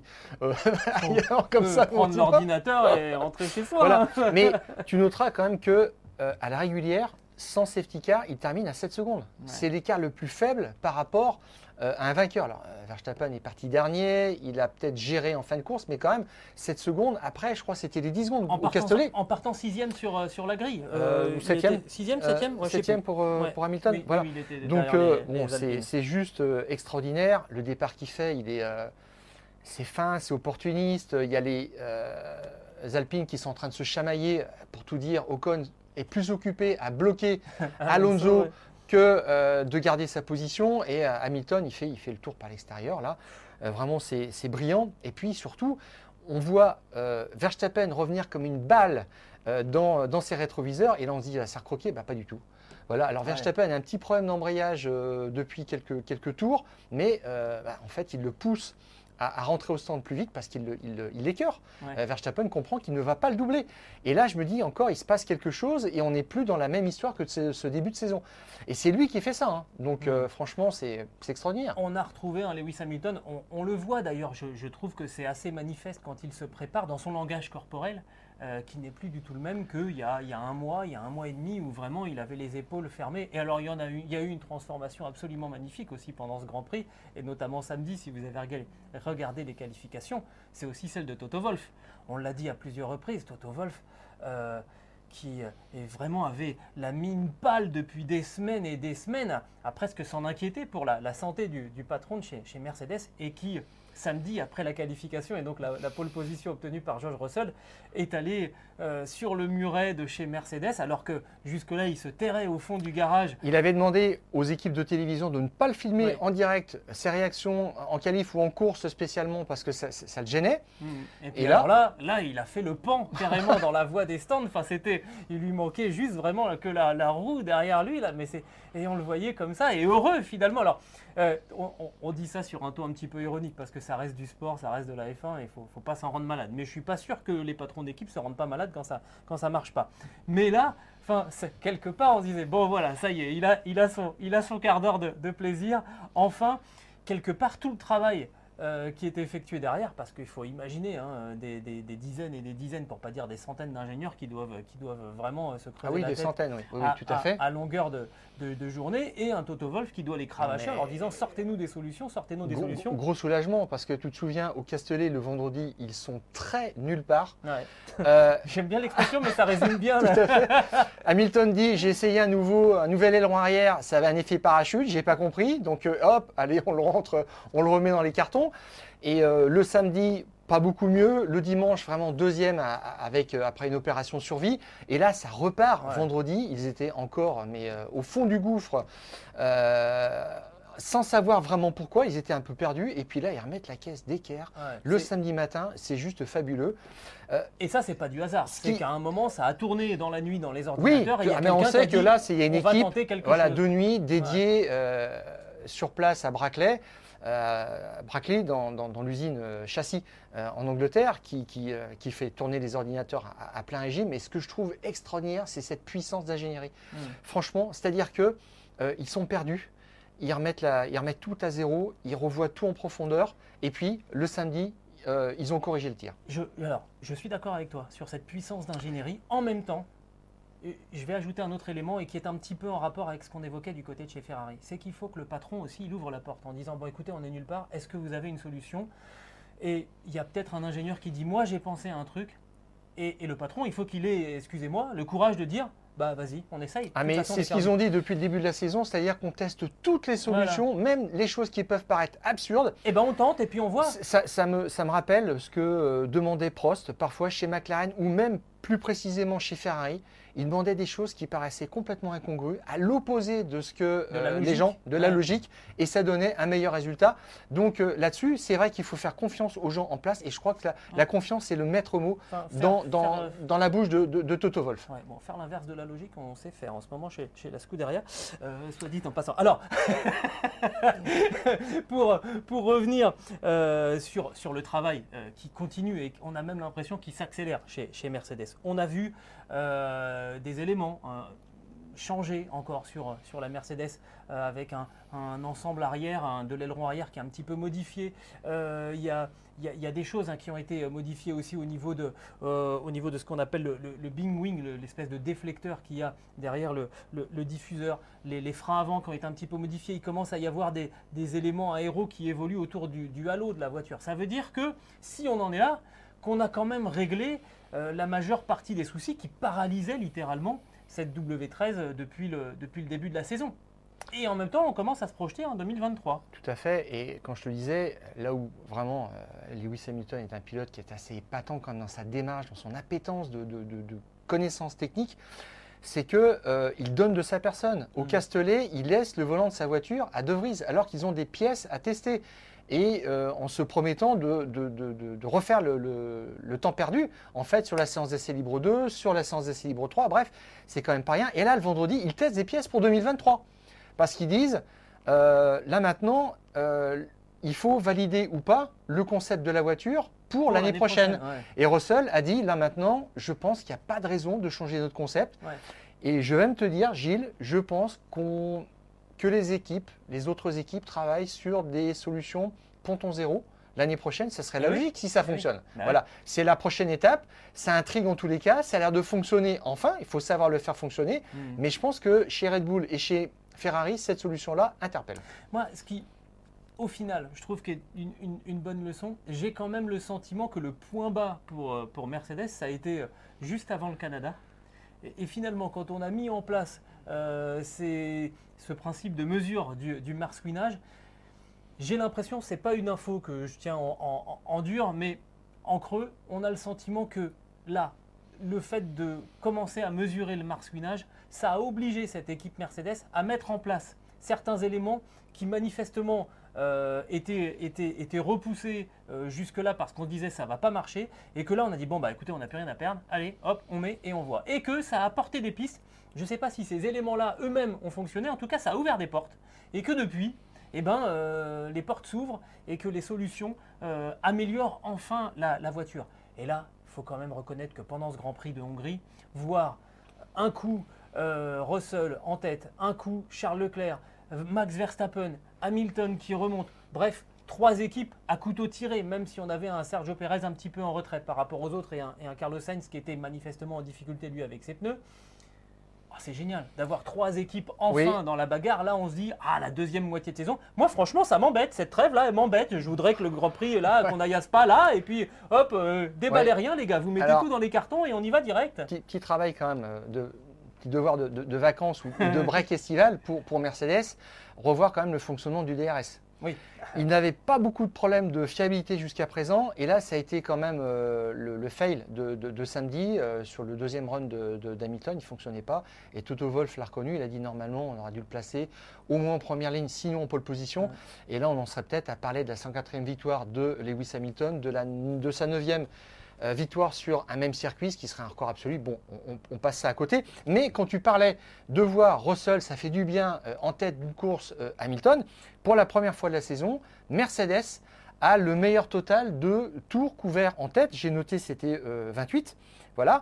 Comme ça, prendre l'ordinateur et rentrer chez soi. Voilà. Mais tu noteras quand même que à la régulière, sans safety car, il termine à 7 secondes. Ouais. C'est l'écart le plus faible par rapport à un vainqueur. Alors, Verstappen est parti dernier, il a peut-être géré en fin de course, mais quand même, 7 secondes, après, je crois que c'était les 10 secondes au Castellet. En partant 6e sur la grille. 7e 6e, 7e 7e pour Hamilton. Oui, voilà. Oui, donc, c'est juste extraordinaire. Le départ qu'il fait, c'est fin, c'est opportuniste. Il y a les Alpines qui sont en train de se chamailler. Pour tout dire, Ocon est plus occupé à bloquer Alonso que de garder sa position. Et Hamilton, il fait le tour par l'extérieur. Là, vraiment, c'est brillant. Et puis surtout, on voit Verstappen revenir comme une balle dans ses rétroviseurs. Et là, on se dit, ça recroqué, pas du tout. Voilà. Alors Verstappen a un petit problème d'embrayage depuis quelques tours, mais en fait, il le pousse à rentrer au stand plus vite parce qu'il l'écœure. Ouais. Verstappen comprend qu'il ne va pas le doubler. Et là, je me dis encore, il se passe quelque chose et on n'est plus dans la même histoire que ce début de saison. Et c'est lui qui fait ça. Hein. Donc, franchement, c'est extraordinaire. On a retrouvé un Lewis Hamilton. On le voit d'ailleurs, je trouve que c'est assez manifeste quand il se prépare dans son langage corporel, qui n'est plus du tout le même qu'il y a un mois et demi, où vraiment il avait les épaules fermées. Et alors, il y a eu une transformation absolument magnifique aussi pendant ce Grand Prix, et notamment samedi, si vous avez regardé les qualifications, c'est aussi celle de Toto Wolff. On l'a dit à plusieurs reprises, Toto Wolff, vraiment avait la mine pâle depuis des semaines et des semaines, à presque s'en inquiéter pour la santé du patron de chez Mercedes, et qui, samedi, après la qualification et donc la pole position obtenue par George Russell, est allé sur le muret de chez Mercedes, alors que jusque-là, il se terrait au fond du garage. Il avait demandé aux équipes de télévision de ne pas le filmer en direct, ses réactions en qualif ou en course spécialement, parce que ça le gênait. Et puis alors là, il a fait le pan carrément dans la voie des stands. Enfin, il lui manquait juste vraiment que la roue derrière lui. Là. Et on le voyait comme ça, et heureux finalement. Alors, on dit ça sur un ton un petit peu ironique, parce que ça reste du sport, ça reste de la F1, et il ne faut pas s'en rendre malade. Mais je ne suis pas sûr que les patrons d'équipe ne se rendent pas malades quand ça ne marche pas. Mais là, quelque part, on se disait, bon voilà, ça y est, il a son quart d'heure de plaisir. Enfin, quelque part, tout le travail qui est effectué derrière, parce qu'il faut imaginer des dizaines et des dizaines, pour ne pas dire des centaines d'ingénieurs qui doivent vraiment se creuser la tête. Des centaines, oui, tout à fait. À longueur de journée, et un Toto Wolff qui doit les cravacher en leur disant sortez-nous des solutions, solutions. Gros soulagement, parce que tu te souviens, au Castellet, le vendredi, ils sont très nulle part. Ouais. J'aime bien l'expression, mais ça résume bien. Tout à fait. Hamilton dit, j'ai essayé un nouvel aileron arrière, ça avait un effet parachute, j'ai pas compris, donc hop, allez, on le remet dans les cartons. Et le samedi, pas beaucoup mieux. Le dimanche, vraiment deuxième après une opération survie. Et là, ça repart. Ouais. Vendredi, ils étaient encore au fond du gouffre, sans savoir vraiment pourquoi. Ils étaient un peu perdus. Et puis là, ils remettent la caisse d'équerre. Ouais, le samedi matin, c'est juste fabuleux. Et ça, c'est pas du hasard. C'est qu'à un moment, ça a tourné dans la nuit dans les ordinateurs. Oui, mais on sait que là, il y a une équipe de nuit dédiée sur place à Brackley. Brackley dans l'usine châssis en Angleterre qui fait tourner les ordinateurs à plein régime. Et ce que je trouve extraordinaire, c'est cette puissance d'ingénierie. Franchement, c'est-à-dire que ils sont perdus, ils remettent tout à zéro, ils revoient tout en profondeur, et puis le samedi, ils ont corrigé le tir. Je suis d'accord avec toi sur cette puissance d'ingénierie. En même temps, je vais ajouter un autre élément, et qui est un petit peu en rapport avec ce qu'on évoquait du côté de chez Ferrari. C'est qu'il faut que le patron aussi, il ouvre la porte en disant, bon écoutez, on est nulle part, est-ce que vous avez une solution? Et il y a peut-être un ingénieur qui dit, moi j'ai pensé à un truc, et le patron, il faut qu'il ait, excusez-moi, le courage de dire, bah vas-y, on essaye. Mais c'est ce qu'ils ont dit depuis le début de la saison, c'est-à-dire qu'on teste toutes les solutions, même les choses qui peuvent paraître absurdes. Et ben on tente et puis on voit. Ça me rappelle ce que demandait Prost parfois chez McLaren, ou même plus précisément chez Ferrari. Il demandait des choses qui paraissaient complètement incongrues, à l'opposé de ce que la logique, et ça donnait un meilleur résultat. Donc là-dessus, c'est vrai qu'il faut faire confiance aux gens en place, et je crois que la confiance, c'est le maître mot dans la bouche de Toto Wolff. Ouais, bon, faire l'inverse de la logique, on sait faire en ce moment chez la Scuderia, soit dit en passant. Alors, pour revenir sur le travail qui continue, et on a même l'impression qu'il s'accélère chez Mercedes. On a vu des éléments changer encore sur la Mercedes, avec un ensemble arrière, de l'aileron arrière qui est un petit peu modifié. Il y a des choses qui ont été modifiées aussi au niveau de ce qu'on appelle le Bing Wing, l'espèce de déflecteur qu'il y a derrière le diffuseur. Les freins avant qui ont été un petit peu modifiés. Il commence à y avoir des éléments aéros qui évoluent autour du halo de la voiture. Ça veut dire que si on en est là, qu'on a quand même réglé la majeure partie des soucis qui paralysaient littéralement cette W13 depuis le début de la saison. Et en même temps, on commence à se projeter en 2023. Tout à fait. Et quand je te le disais, là où vraiment Lewis Hamilton est un pilote qui est assez épatant quand dans sa démarche, dans son appétence de connaissances techniques, c'est qu'il donne de sa personne. Au Castellet, il laisse le volant de sa voiture à De Vries, alors qu'ils ont des pièces à tester. Et en se promettant de refaire le temps perdu, en fait, sur la séance d'essai libre 2, sur la séance d'essai libre 3, bref, c'est quand même pas rien. Et là, le vendredi, ils testent des pièces pour 2023. Parce qu'ils disent, là maintenant, il faut valider ou pas le concept de la voiture pour l'année prochaine. Ouais. Et Russell a dit, là maintenant, je pense qu'il n'y a pas de raison de changer notre concept. Ouais. Et je vais même te dire, Gilles, je pense que les autres équipes travaillent sur des solutions ponton zéro. L'année prochaine, ça serait la logique si ça fonctionne. Voilà, c'est la prochaine étape. Ça intrigue en tous les cas. Ça a l'air de fonctionner enfin. Il faut savoir le faire fonctionner. Mais je pense que chez Red Bull et chez Ferrari, cette solution-là interpelle. Moi, au final, je trouve qu'une bonne leçon. J'ai quand même le sentiment que le point bas pour Mercedes, ça a été juste avant le Canada. Et finalement, quand on a mis en place ce principe de mesure du marsouinage, j'ai l'impression, ce n'est pas une info que je tiens en dur, mais en creux, on a le sentiment que là, le fait de commencer à mesurer le marsouinage, ça a obligé cette équipe Mercedes à mettre en place certains éléments qui manifestement étaient repoussés jusque-là parce qu'on disait ça ne va pas marcher, et que là on a dit bon bah écoutez, on n'a plus rien à perdre, allez hop, on met et on voit. Et que ça a apporté des pistes. Je ne sais pas si ces éléments-là eux-mêmes ont fonctionné, en tout cas ça a ouvert des portes, et que depuis, les portes s'ouvrent et que les solutions améliorent enfin la voiture. Et là, il faut quand même reconnaître que pendant ce Grand Prix de Hongrie, voir un coup Russell en tête, un coup Charles Leclerc, Max Verstappen, Hamilton qui remonte, bref, 3 équipes à couteau tiré, même si on avait un Sergio Pérez un petit peu en retraite par rapport aux autres et un Carlos Sainz qui était manifestement en difficulté lui avec ses pneus. C'est génial d'avoir 3 équipes enfin dans la bagarre. Là, on se dit, la deuxième moitié de saison. Moi, franchement, ça m'embête. Cette trêve-là, elle m'embête. Je voudrais que le Grand Prix, là, qu'on aille à Spa, là, et puis, hop, déballez rien, les gars. Vous mettez tout dans les cartons et on y va direct. Petit travail quand même, petit devoir de vacances ou de break estival pour Mercedes, revoir quand même le fonctionnement du DRS. Oui. Il n'avait pas beaucoup de problèmes de fiabilité jusqu'à présent, et là ça a été quand même le fail de samedi sur le deuxième run d'Hamilton, il ne fonctionnait pas, et Toto Wolff l'a reconnu, il a dit normalement on aurait dû le placer au moins en première ligne, sinon en pole position, et là on en serait peut-être à parler de la 104e victoire de Lewis Hamilton, de sa 9e victoire sur un même circuit, ce qui serait un record absolu. Bon, on passe ça à côté. Mais quand tu parlais de voir Russell, ça fait du bien en tête d'une course Hamilton. Pour la première fois de la saison, Mercedes a le meilleur total de tours couverts en tête. J'ai noté c'était 28. Voilà,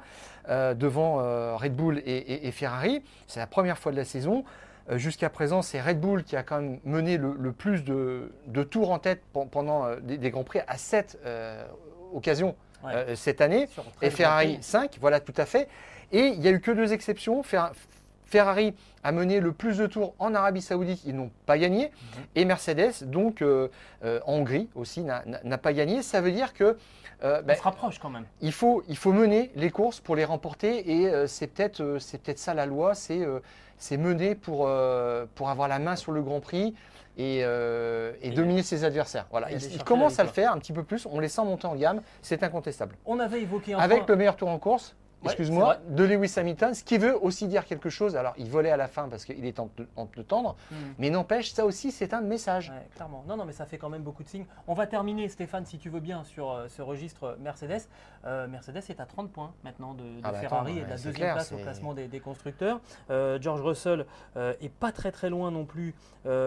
devant Red Bull et Ferrari. C'est la première fois de la saison. Jusqu'à présent, c'est Red Bull qui a quand même mené le plus de tours en tête pendant des Grands Prix à 7 occasions. Cette année, et Ferrari 5, voilà tout à fait. Et il n'y a eu que 2 exceptions. Ferrari a mené le plus de tours en Arabie Saoudite, ils n'ont pas gagné. Et Mercedes, donc en Hongrie aussi, n'a pas gagné. Ça veut dire que on se rapproche quand même. Il faut mener les courses pour les remporter, et c'est peut-être ça la loi, c'est mener pour avoir la main sur le Grand Prix. Et dominer ses adversaires. Voilà. Il commence à le faire un petit peu plus, on les sent monter en gamme, c'est incontestable. On avait évoqué avec le meilleur tour en course, de Lewis Hamilton, ce qui veut aussi dire quelque chose. Alors, il volait à la fin parce qu'il est en de tendre, mais n'empêche, ça aussi, c'est un message. Ouais, clairement. Non, mais ça fait quand même beaucoup de signes. On va terminer, Stéphane, si tu veux bien, sur ce registre Mercedes. Mercedes est à 30 points maintenant de Ferrari et de la deuxième place au classement des constructeurs. George Russell est pas très loin non plus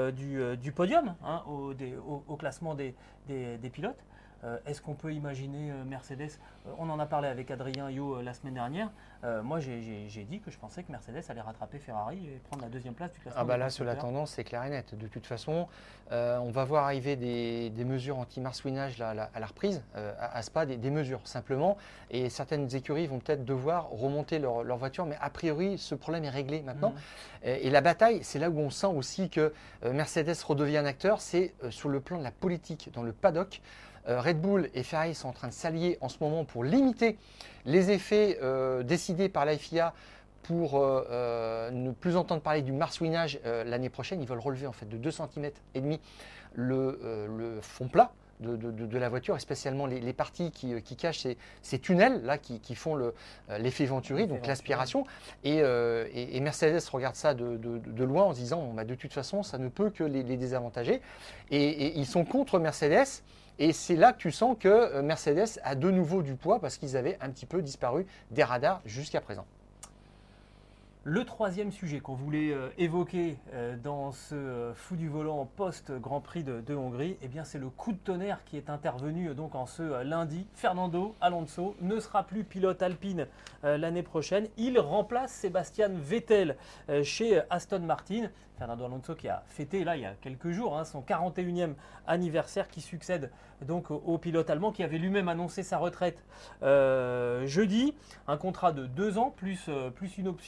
du podium au classement des pilotes. Est-ce qu'on peut imaginer Mercedes on en a parlé avec Adrien Yo la semaine dernière. Moi, j'ai dit que je pensais que Mercedes allait rattraper Ferrari et prendre la deuxième place du classement. Là, sur la tendance, c'est clair et net. De toute façon, on va voir arriver des mesures anti-marsouinage à la reprise, à Spa, des mesures simplement. Et certaines écuries vont peut-être devoir remonter leur voiture, mais a priori, ce problème est réglé maintenant. Et la bataille, c'est là où on sent aussi que Mercedes redevient un acteur, c'est sur le plan de la politique, dans le paddock. Red Bull et Ferrari sont en train de s'allier en ce moment pour limiter les effets décidés par la FIA pour ne plus entendre parler du marsouinage l'année prochaine. Ils veulent relever en fait de 2,5 cm le fond plat de la voiture, et spécialement les parties qui cachent ces tunnels là qui font l'effet Venturi, donc l'aspiration. Et Mercedes regarde ça de loin en se disant de toute façon ça ne peut que les désavantager. Et ils sont contre Mercedes. Et c'est là que tu sens que Mercedes a de nouveau du poids parce qu'ils avaient un petit peu disparu des radars jusqu'à présent. Le troisième sujet qu'on voulait évoquer dans ce fou du volant post-Grand Prix de Hongrie, c'est le coup de tonnerre qui est intervenu donc en ce lundi. Fernando Alonso ne sera plus pilote Alpine l'année prochaine. Il remplace Sébastien Vettel chez Aston Martin. Fernando Alonso qui a fêté là il y a quelques jours son 41e anniversaire, qui succède donc au pilote allemand qui avait lui-même annoncé sa retraite jeudi. Un contrat de 2 ans plus une option pour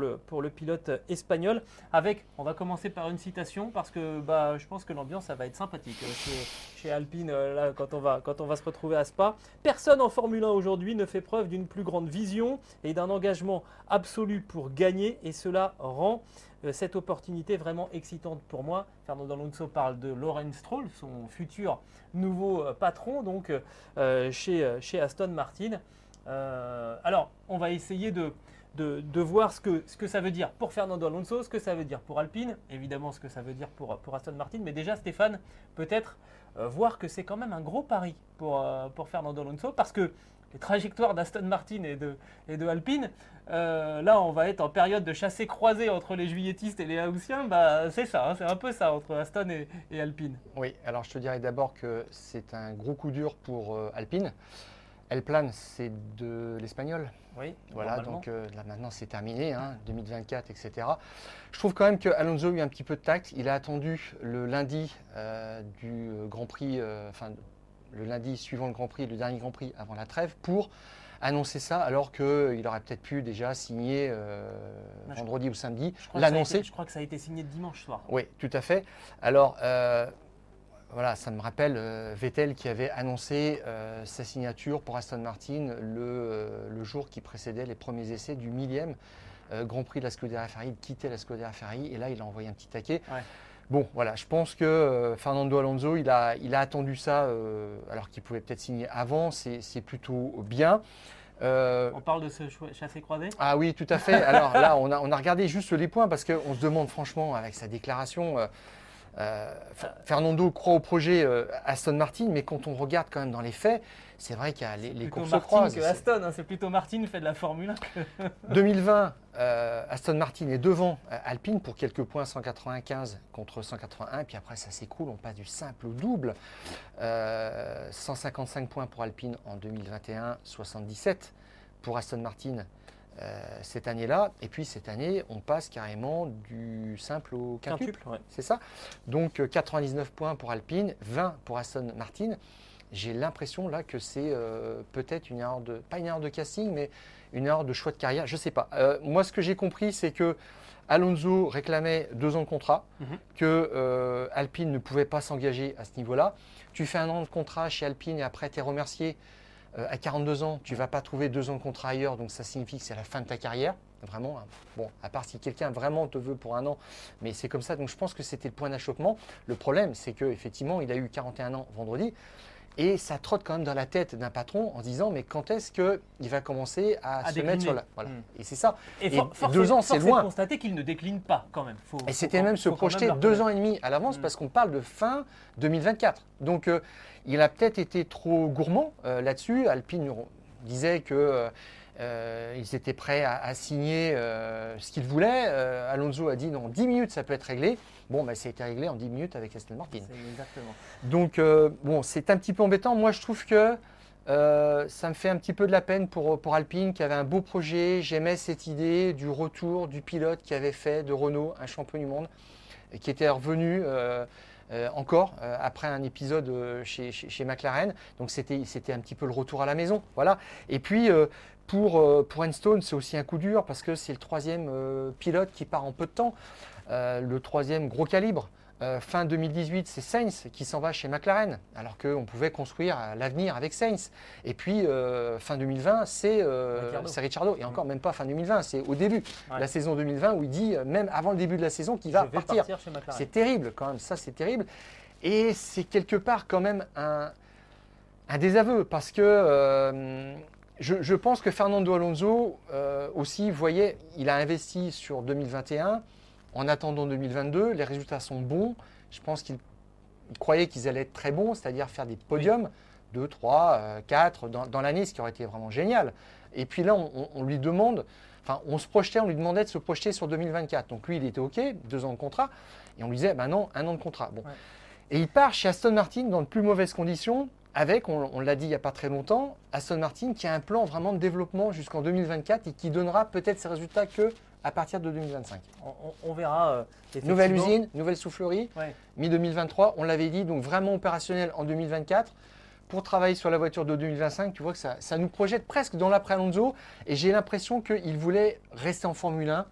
le pilote espagnol. On va commencer par une citation parce que je pense que l'ambiance ça va être sympathique chez Alpine là, quand on va se retrouver à Spa. Personne en Formule 1 aujourd'hui ne fait preuve d'une plus grande vision et d'un engagement absolu pour gagner et cela rend cette opportunité vraiment excitante pour moi. Fernando Alonso parle de Lawrence Stroll, son futur nouveau patron donc chez Aston Martin. Alors, on va essayer de voir ce que ça veut dire pour Fernando Alonso, ce que ça veut dire pour Alpine, évidemment ce que ça veut dire pour Aston Martin. Mais déjà, Stéphane, peut-être voir que c'est quand même un gros pari pour Fernando Alonso parce que les trajectoires d'Aston Martin et de Alpine, là on va être en période de chassé croisé entre les juilletistes et les haussiens, c'est ça, c'est un peu ça entre Aston et Alpine. Oui, alors je te dirais d'abord que c'est un gros coup dur pour Alpine. El Plan, c'est de l'espagnol. Oui, voilà, donc là maintenant c'est terminé, 2024, etc. Je trouve quand même que Alonso a eu un petit peu de tact. Il a attendu le lundi du Grand Prix, le lundi suivant le Grand Prix, le dernier Grand Prix avant la trêve, pour annoncer ça, alors qu'il aurait peut-être pu déjà signer vendredi ou samedi, l'annoncer. Je crois que ça a été signé dimanche soir. Oui, tout à fait. Alors, voilà, ça me rappelle Vettel qui avait annoncé sa signature pour Aston Martin le jour qui précédait les premiers essais du 1000e Grand Prix de la Scuderia Ferrari. Il quittait la Scuderia Ferrari et là, il a envoyé un petit taquet. Ouais. Bon, voilà, je pense que Fernando Alonso, il a attendu ça alors qu'il pouvait peut-être signer avant. C'est plutôt bien. On parle de ce chassé croisé ? Ah oui, tout à fait. Alors là, on a regardé juste les points parce qu'on se demande franchement, avec sa déclaration, Fernando croit au projet Aston Martin, mais quand on regarde quand même dans les faits, c'est vrai qu'il y a les courses se croisent. C'est plutôt Martin que Aston, c'est plutôt Martin fait de la Formule 1. 2020, Aston Martin est devant Alpine pour quelques points, 195 contre 181, puis après ça s'écoule, on passe du simple au double. 155 points pour Alpine en 2021, 77 pour Aston Martin cette année-là. Et puis cette année, on passe carrément du simple au quintuple. Ouais. C'est ça. Donc 99 points pour Alpine, 20 pour Aston Martin. J'ai l'impression là que c'est peut-être une erreur pas une erreur de casting, mais une erreur de choix de carrière. Je ne sais pas. Moi, ce que j'ai compris, c'est que Alonso réclamait 2 ans de contrat, que Alpine ne pouvait pas s'engager à ce niveau-là. Tu fais 1 an de contrat chez Alpine et après tu es remercié. À 42 ans, tu ne vas pas trouver 2 ans de contrat ailleurs, donc ça signifie que c'est la fin de ta carrière. Vraiment, bon, à part si quelqu'un vraiment te veut pour 1 an, mais c'est comme ça. Donc je pense que c'était le point d'achoppement. Le problème, c'est qu'effectivement, il a eu 41 ans vendredi. Et ça trotte quand même dans la tête d'un patron en se disant mais quand est-ce qu'il va commencer à se mettre sur la… Voilà. Et c'est ça. Et 2 ans, c'est loin. Il faut constater qu'il ne décline pas quand même. Et c'était même se projeter 2 ans et demi à l'avance parce qu'on parle de fin 2024. Donc il a peut-être été trop gourmand là-dessus. Alpine disait que… ils étaient prêts à signer ce qu'ils voulaient. Alonso a dit non, 10 minutes ça peut être réglé. Bon, ça a été réglé en 10 minutes avec Aston Martin. Exactement. Donc, bon, c'est un petit peu embêtant. Moi, je trouve que ça me fait un petit peu de la peine pour Alpine, qui avait un beau projet. J'aimais cette idée du retour du pilote qui avait fait de Renault un champion du monde et qui était revenu encore après un épisode chez McLaren. Donc, c'était un petit peu le retour à la maison. Voilà. Et puis, pour Enstone, c'est aussi un coup dur parce que c'est le 3e pilote qui part en peu de temps. Le 3e gros calibre. Fin 2018, c'est Sainz qui s'en va chez McLaren, alors qu'on pouvait construire l'avenir avec Sainz. Et puis, fin 2020, c'est Ricciardo. Et encore, même pas fin 2020, c'est au début de la saison 2020 où il dit, même avant le début de la saison, qu'il va partir. C'est terrible quand même, ça c'est terrible. Et c'est quelque part quand même un désaveu parce que… Je pense que Fernando Alonso aussi voyait, il a investi sur 2021, en attendant 2022, les résultats sont bons. Je pense qu'il croyait qu'ils allaient être très bons, c'est-à-dire faire des podiums, 2, 3, 4 dans l'année, ce qui aurait été vraiment génial. Et puis là, on lui demande, on lui demandait de se projeter sur 2024. Donc lui, il était OK, 2 ans de contrat, et on lui disait, non, 1 an de contrat. Bon. Ouais. Et il part chez Aston Martin dans de plus mauvaises conditions, avec, on l'a dit il n'y a pas très longtemps, Aston Martin qui a un plan vraiment de développement jusqu'en 2024 et qui donnera peut-être ses résultats qu'à partir de 2025. On verra. Nouvelle usine, nouvelle soufflerie, mi-2023, on l'avait dit, donc vraiment opérationnel en 2024. Pour travailler sur la voiture de 2025, tu vois que ça nous projette presque dans l'après Alonso. Et j'ai l'impression qu'il voulait rester en Formule 1.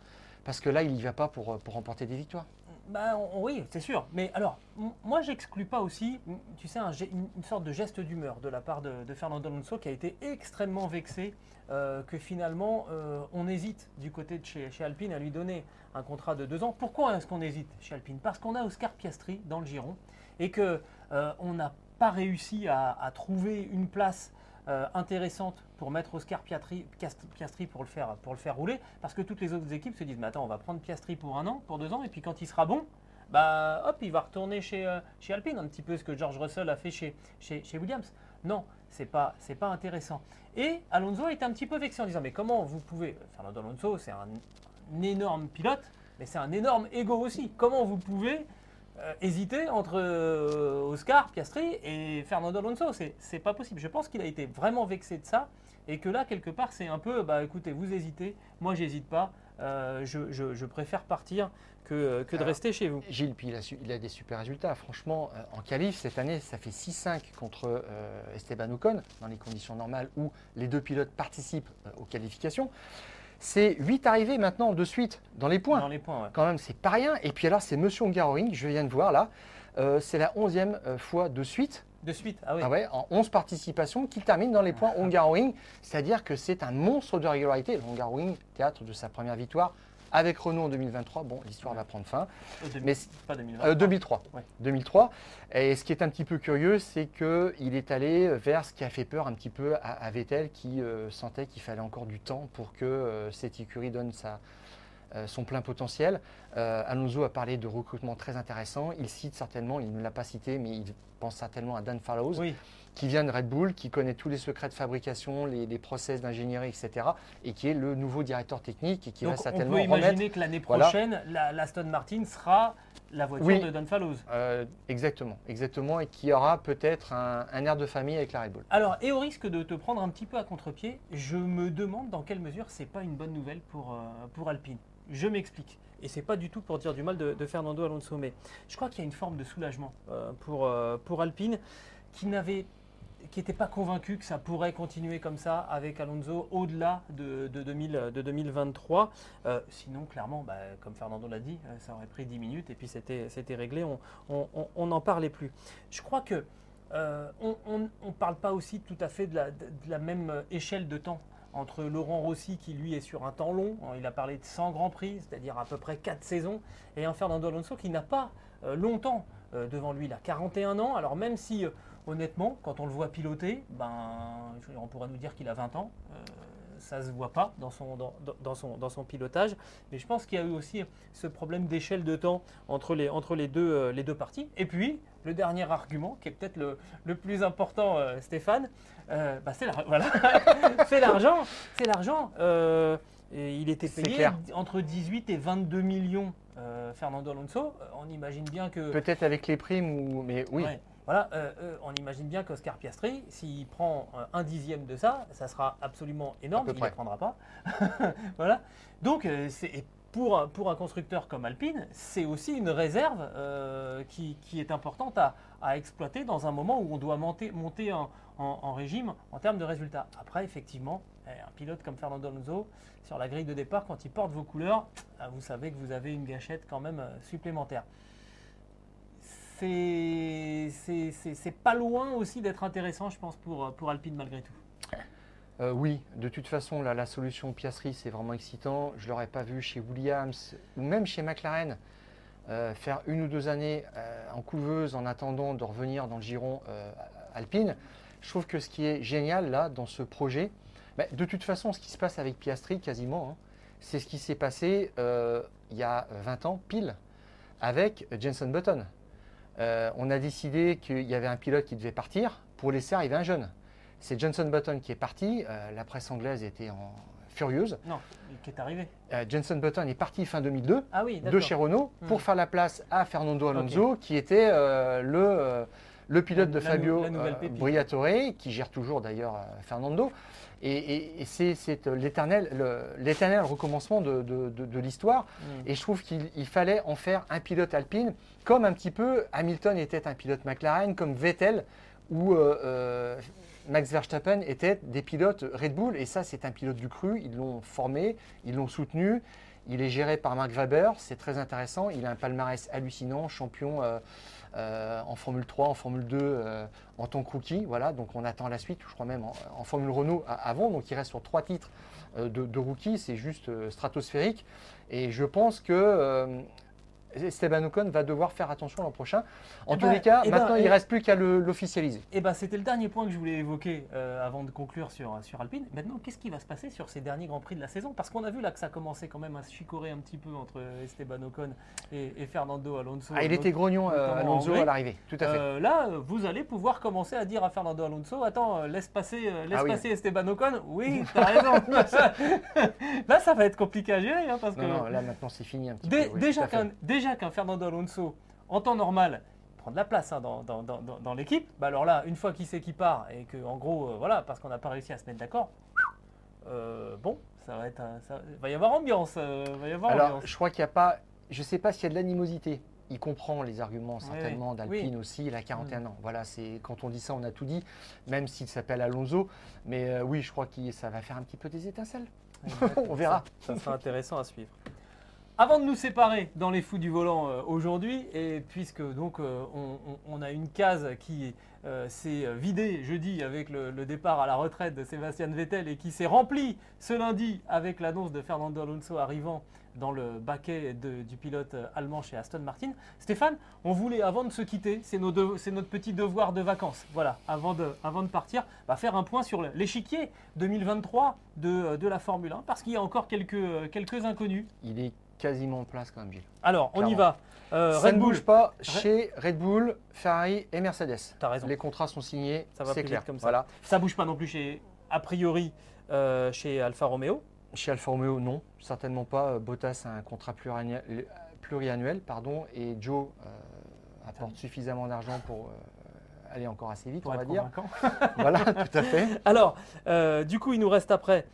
Parce que là, il n'y va pas pour remporter des victoires. Oui, c'est sûr. Mais alors, moi, j'exclus pas aussi, tu sais, une sorte de geste d'humeur de la part de Fernando Alonso qui a été extrêmement vexé que finalement, on hésite du côté de chez Alpine à lui donner un contrat de 2 ans. Pourquoi est-ce qu'on hésite chez Alpine? Parce qu'on a Oscar Piastri dans le giron et qu'on n'a pas réussi à trouver une place intéressante pour mettre Oscar Piastri pour le faire rouler, parce que toutes les autres équipes se disent mais attends, on va prendre Piastri pour 1 an, pour 2 ans, et puis quand il sera bon, hop, il va retourner chez Alpine, un petit peu ce que George Russell a fait chez Williams. Non, c'est pas intéressant. Et Alonso est un petit peu vexé en disant mais comment vous pouvez, Fernando Alonso c'est un énorme pilote, mais c'est un énorme ego aussi, comment vous pouvez hésiter entre Oscar Piastri et Fernando Alonso, c'est pas possible. Je pense qu'il a été vraiment vexé de ça et que là quelque part c'est un peu écoutez, vous hésitez, moi j'hésite pas, je préfère partir que de rester chez vous. Gilles, puis il a des super résultats. Franchement, en qualif cette année, ça fait 6-5 contre Esteban Ocon dans les conditions normales où les 2 pilotes participent aux qualifications. C'est 8 arrivées maintenant de suite dans les points. Dans les points, ouais. Quand même, c'est pas rien. Et puis alors, c'est Monsieur Hungaroring, je viens de voir là. C'est la 11e fois de suite. De suite, ah oui. Ah ouais, en 11 participations, qu'il termine dans les points Hungaroring. C'est-à-dire que c'est un monstre de régularité. Le Hungaroring, théâtre de sa première victoire avec Renault en 2023. Bon, l'histoire va prendre fin. Pas 2023. 2003. Ouais. 2003. Et ce qui est un petit peu curieux, c'est qu'il est allé vers ce qui a fait peur un petit peu à Vettel, qui sentait qu'il fallait encore du temps pour que cette écurie donne son plein potentiel. Alonso a parlé de recrutement très intéressant. Il cite certainement, il ne l'a pas cité, mais il pense certainement à Dan Fallows, qui vient de Red Bull, qui connaît tous les secrets de fabrication, les process d'ingénierie, etc. et qui est le nouveau directeur technique et qui va certainement remettre... On peut imaginer que l'année prochaine, l'Aston Martin sera la voiture de Dan Fallows. Exactement, et qui aura peut-être un air de famille avec la Red Bull. Alors, et au risque de te prendre un petit peu à contre-pied, je me demande dans quelle mesure c'est pas une bonne nouvelle pour Alpine. Je m'explique. Et c'est pas du tout pour dire du mal de Fernando Alonso, mais je crois qu'il y a une forme de soulagement pour Alpine qui n'était pas convaincu que ça pourrait continuer comme ça avec Alonso au-delà de 2023. Sinon, clairement, comme Fernando l'a dit, ça aurait pris 10 minutes et puis c'était réglé, on n'en parlait plus. Je crois que on ne parle pas aussi tout à fait de la même échelle de temps entre Laurent Rossi qui lui est sur un temps long, il a parlé de 100 Grands Prix, c'est-à-dire à peu près 4 saisons, et un Fernando Alonso qui n'a pas longtemps devant lui, il a 41 ans, alors même si honnêtement, quand on le voit piloter, on pourrait nous dire qu'il a 20 ans, ça ne se voit pas dans son pilotage, mais je pense qu'il y a eu aussi ce problème d'échelle de temps entre les deux parties. Et puis, le dernier argument, qui est peut-être le plus important, Stéphane, c'est l'argent. C'est l'argent. Il était payé entre 18 et 22 millions, Fernando Alonso. On imagine bien que... Peut-être avec les primes, mais oui. Ouais. Voilà, on imagine bien qu'Oscar Piastri, s'il prend 1/10 de ça, ça sera absolument énorme, il ne le prendra pas. Voilà. Donc, pour un constructeur comme Alpine, c'est aussi une réserve qui est importante à exploiter dans un moment où on doit monter en régime en termes de résultats. Après, effectivement, un pilote comme Fernando Alonso, sur la grille de départ, quand il porte vos couleurs, vous savez que vous avez une gâchette quand même supplémentaire. C'est pas loin aussi d'être intéressant, je pense, pour Alpine malgré tout. Oui, de toute façon, la solution Piastri, c'est vraiment excitant. Je ne l'aurais pas vu chez Williams ou même chez McLaren faire 1 ou 2 années en couveuse en attendant de revenir dans le giron Alpine. Je trouve que ce qui est génial là dans ce projet, de toute façon, ce qui se passe avec Piastri quasiment, c'est ce qui s'est passé il y a 20 ans pile avec Jenson Button. On a décidé qu'il y avait un pilote qui devait partir pour laisser arriver un jeune. C'est Jenson Button qui est parti. La presse anglaise était furieuse. Non, qui est arrivé. Jenson Button est parti fin 2002 de chez Renault pour faire la place à Fernando Alonso, qui était le pilote de Fabio Briatore, qui gère toujours d'ailleurs Fernando. Et c'est l'éternel recommencement de l'histoire. Et je trouve qu'il fallait en faire un pilote Alpine, comme un petit peu Hamilton était un pilote McLaren, comme Vettel ou Max Verstappen étaient des pilotes Red Bull. Et ça, c'est un pilote du cru. Ils l'ont formé, ils l'ont soutenu. Il est géré par Mark Webber, c'est très intéressant. Il a un palmarès hallucinant, champion en Formule 3, en Formule 2, en tant que rookie. Voilà, donc on attend la suite, je crois même en Formule Renault avant. Donc il reste sur 3 titres de rookie, c'est juste stratosphérique. Et je pense que Esteban Ocon va devoir faire attention l'an prochain. En tous les cas, maintenant, il ne reste plus qu'à l'officialiser. C'était le dernier point que je voulais évoquer avant de conclure sur Alpine. Maintenant, qu'est-ce qui va se passer sur ces derniers Grands Prix de la saison? Parce qu'on a vu là que ça commençait quand même à se chicorer un petit peu entre Esteban Ocon et Fernando Alonso. Il était grognon Alonso à l'arrivée, tout à fait. Là, vous allez pouvoir commencer à dire à Fernando Alonso, attends, laisse passer Esteban Ocon. Oui, tu as raison. Là, ça va être compliqué à gérer. Hein, parce que non, là, maintenant, c'est fini un petit peu. Oui, déjà qu'un Fernando Alonso, en temps normal, prend de la place dans l'équipe, alors là, une fois qu'il sait qu'il part et qu'en gros, parce qu'on n'a pas réussi à se mettre d'accord, ça va y avoir ambiance. Je crois qu'il n'y a pas, je ne sais pas s'il y a de l'animosité. Il comprend les arguments certainement d'Alpine aussi, il a 41 ans. Voilà, quand on dit ça, on a tout dit, même s'il s'appelle Alonso. Mais oui, je crois que ça va faire un petit peu des étincelles. On verra. Ça sera intéressant à suivre. Avant de nous séparer dans les fous du volant aujourd'hui, et puisque donc on a une case qui s'est vidée jeudi avec le départ à la retraite de Sébastien Vettel et qui s'est remplie ce lundi avec l'annonce de Fernando Alonso arrivant dans le baquet du pilote allemand chez Aston Martin. Stéphane, on voulait, avant de se quitter, c'est notre petit devoir de vacances, voilà, avant de partir, faire un point sur l'échiquier 2023 de la Formule 1, parce qu'il y a encore quelques inconnus. Il est quasiment en place quand même, Gilles. Alors, on y va. Ça ne bouge pas chez Red Bull, Ferrari et Mercedes. T'as raison. Les contrats sont signés, c'est clair. Comme ça. Voilà. Ça ne bouge pas non plus a priori chez Alfa Romeo. Chez Alfa Romeo, non, certainement pas. Bottas a un contrat pluriannuel, et Joe apporte suffisamment d'argent pour aller encore assez vite, pour on va dire. Voilà, tout à fait. Alors, du coup, il nous reste après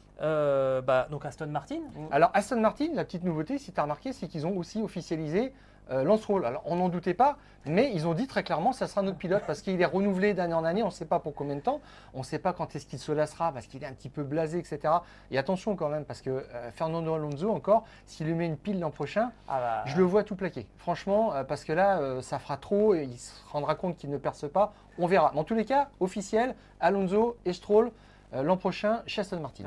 donc Aston Martin. Alors, Aston Martin, la petite nouveauté, si tu as remarqué, c'est qu'ils ont aussi officialisé Lance Stroll. Alors, on n'en doutait pas, mais ils ont dit très clairement ça sera notre pilote parce qu'il est renouvelé d'année en année. On ne sait pas pour combien de temps. On ne sait pas quand est-ce qu'il se lassera parce qu'il est un petit peu blasé, etc. Et attention quand même, parce que Fernando Alonso, encore, s'il lui met une pile l'an prochain, je le vois tout plaquer. Franchement, parce que là, ça fera trop et il se rendra compte qu'il ne perce pas. On verra. Mais en tous les cas, officiel, Alonso et Stroll. L'an prochain, chez Aston Martin.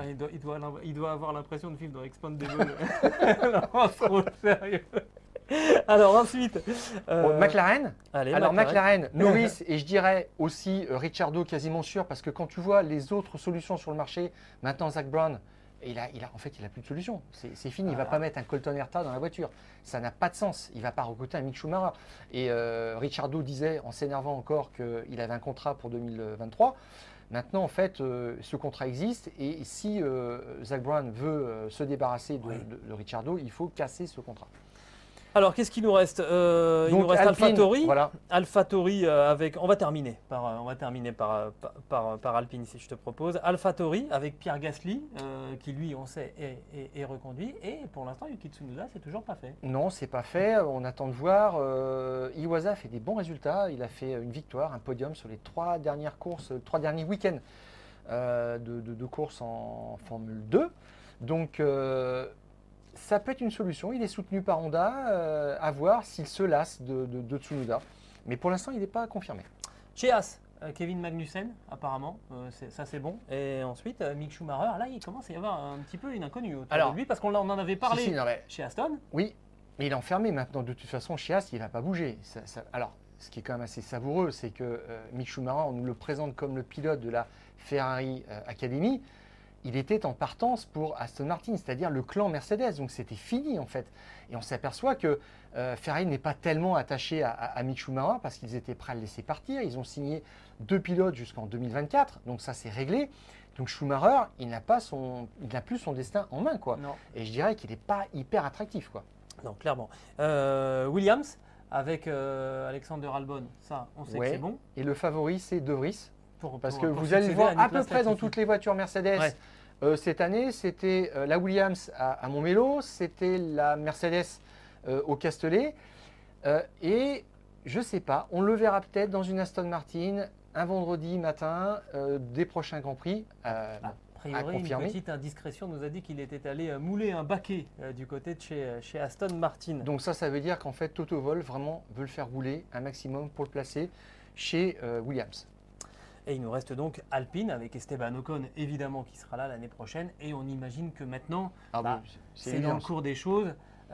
Il doit avoir l'impression de vivre dans Expandables. Non, trop sérieux. Alors ensuite, McLaren. Alors McLaren, Norris et je dirais aussi Ricciardo quasiment sûr parce que quand tu vois les autres solutions sur le marché, maintenant Zak Brown, il a plus de solution. C'est fini. Il ne va pas mettre un Colton Herta dans la voiture. Ça n'a pas de sens. Il ne va pas recruter un Mick Schumacher. Et Ricciardo disait en s'énervant encore qu'il avait un contrat pour 2023. Maintenant, en fait, ce contrat existe et si Zak Brown veut se débarrasser de Ricciardo, il faut casser ce contrat. Alors, qu'est-ce qu'il nous reste Il nous reste AlphaTauri. Voilà. AlphaTauri avec. On va terminer par Alpine si je te propose. AlphaTauri avec Pierre Gasly, qui lui, on sait, est reconduit. Et pour l'instant, Yuki Tsunoda, c'est toujours pas fait. Non, c'est pas fait. On attend de voir. Iwasa fait des bons résultats. Il a fait une victoire, un podium sur les 3 dernières courses, 3 derniers week-ends de course en Formule 2. Donc. Ça peut être une solution. Il est soutenu par Honda. À voir s'il se lasse de Tsunoda. Mais pour l'instant, il n'est pas confirmé. Chez As, Kevin Magnussen, apparemment. Ça, c'est bon. Et ensuite, Mick Schumacher. Là, il commence à y avoir un petit peu une inconnue autour de lui parce qu'on en avait parlé chez Aston. Oui, mais il est enfermé maintenant. De toute façon, chez As, il ne va pas bouger. Alors, ce qui est quand même assez savoureux, c'est que Mick Schumacher, on nous le présente comme le pilote de la Ferrari Academy. Il était en partance pour Aston Martin, c'est-à-dire le clan Mercedes. Donc c'était fini en fait. Et on s'aperçoit que Ferrari n'est pas tellement attaché à Mick Schumacher parce qu'ils étaient prêts à le laisser partir. Ils ont signé 2 pilotes jusqu'en 2024. Donc ça c'est réglé. Donc Schumacher, il n'a plus son destin en main, quoi. Non. Et je dirais qu'il n'est pas hyper attractif, quoi. Non, clairement. Williams avec Alexander Albon, ça on sait que c'est bon. Et le favori c'est De Vries. Parce que vous allez le voir à peu près dans toutes les voitures Mercedes. Ouais. Cette année, c'était la Williams à Montmelo, c'était la Mercedes au Castellet. Et je ne sais pas, on le verra peut-être dans une Aston Martin un vendredi matin des prochains Grands Prix. priori, une petite indiscrétion nous a dit qu'il était allé mouler un baquet du côté de chez Aston Martin. Donc ça veut dire qu'en fait, Toto Wolff vraiment veut le faire rouler un maximum pour le placer chez Williams. Et il nous reste donc Alpine avec Esteban Ocon, évidemment, qui sera là l'année prochaine. Et on imagine que maintenant, c'est dans le cours des choses.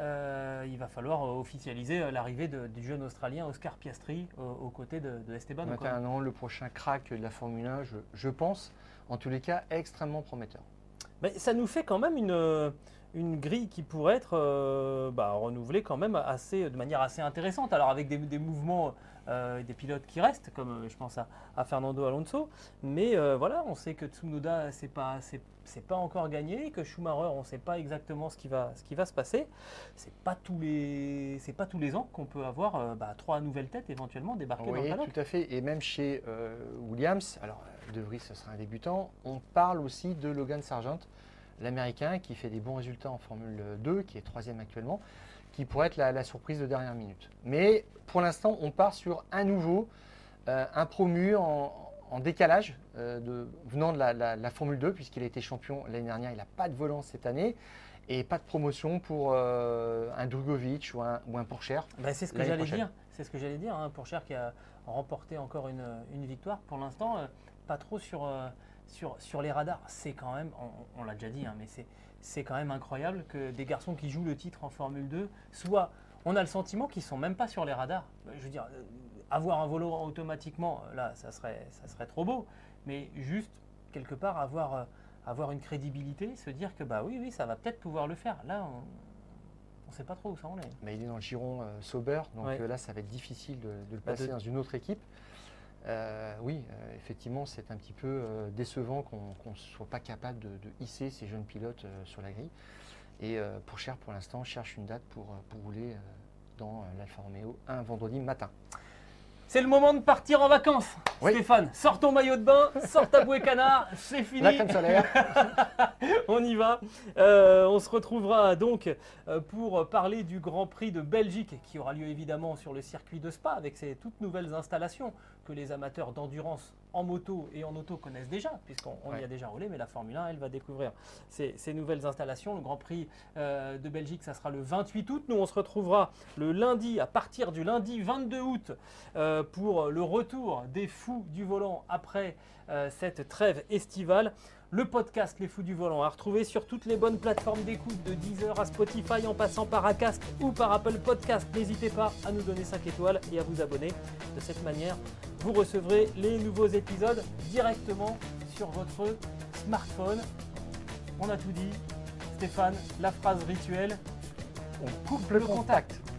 Il va falloir officialiser l'arrivée du jeune Australien Oscar Piastri aux côtés de Esteban Ocon. Maintenant, le prochain crack de la Formule 1, je pense, en tous les cas, extrêmement prometteur. Mais ça nous fait quand même une grille qui pourrait être renouvelée quand même de manière assez intéressante. Alors avec des mouvements, des pilotes qui restent, comme je pense à Fernando Alonso. Mais voilà, on sait que Tsunoda, c'est pas encore gagné, que Schumacher, on ne sait pas exactement ce qui va se passer. C'est pas tous les ans qu'on peut avoir 3 nouvelles têtes éventuellement débarquer dans le paddock. Oui, tout à fait. Et même chez Williams, alors De Vries, ce sera un débutant, on parle aussi de Logan Sargent, l'Américain qui fait des bons résultats en Formule 2, qui est 3e actuellement, qui pourrait être la surprise de dernière minute. Mais pour l'instant, on part sur un nouveau, un promu en décalage venant de la Formule 2, puisqu'il a été champion l'année dernière. Il n'a pas de volant cette année et pas de promotion pour un Drugovich ou un Pourchaire. C'est ce que j'allais dire. C'est ce que j'allais dire. Pourchaire qui a remporté encore une victoire. Pour l'instant, pas trop sur les radars. C'est quand même, on l'a déjà dit, mais c'est quand même incroyable que des garçons qui jouent le titre en Formule 2 soient. On a le sentiment qu'ils ne sont même pas sur les radars. Je veux dire, avoir un volant automatiquement, là, ça serait trop beau. Mais juste, quelque part, avoir une crédibilité, se dire que oui, ça va peut-être pouvoir le faire. Là, on ne sait pas trop où ça en est. Mais il est dans le giron Sauber, donc là, ça va être difficile de le passer dans une autre équipe. Effectivement, c'est un petit peu décevant qu'on ne soit pas capable de hisser ces jeunes pilotes sur la grille. Et Pourchaire, pour l'instant, cherche une date pour rouler dans l'Alfa Romeo un vendredi matin. C'est le moment de partir en vacances, Stéphane. Sors ton maillot de bain, sors ta bouée canard, c'est fini. La crème solaire. On y va. On se retrouvera donc pour parler du Grand Prix de Belgique qui aura lieu évidemment sur le circuit de Spa avec ces toutes nouvelles installations que les amateurs d'endurance en moto et en auto connaissent déjà, puisqu'on y a déjà roulé, mais la Formule 1, elle va découvrir ces nouvelles installations. Le Grand Prix de Belgique, ça sera le 28 août. Nous, on se retrouvera à partir du lundi 22 août, pour le retour des fous du volant après cette trêve estivale. Le podcast Les Fous du Volant à retrouver sur toutes les bonnes plateformes d'écoute, de Deezer à Spotify en passant par Acast ou par Apple Podcast. N'hésitez pas à nous donner 5 étoiles et à vous abonner. De cette manière, vous recevrez les nouveaux épisodes directement sur votre smartphone. On a tout dit. Stéphane, la phrase rituelle. On coupe le contact.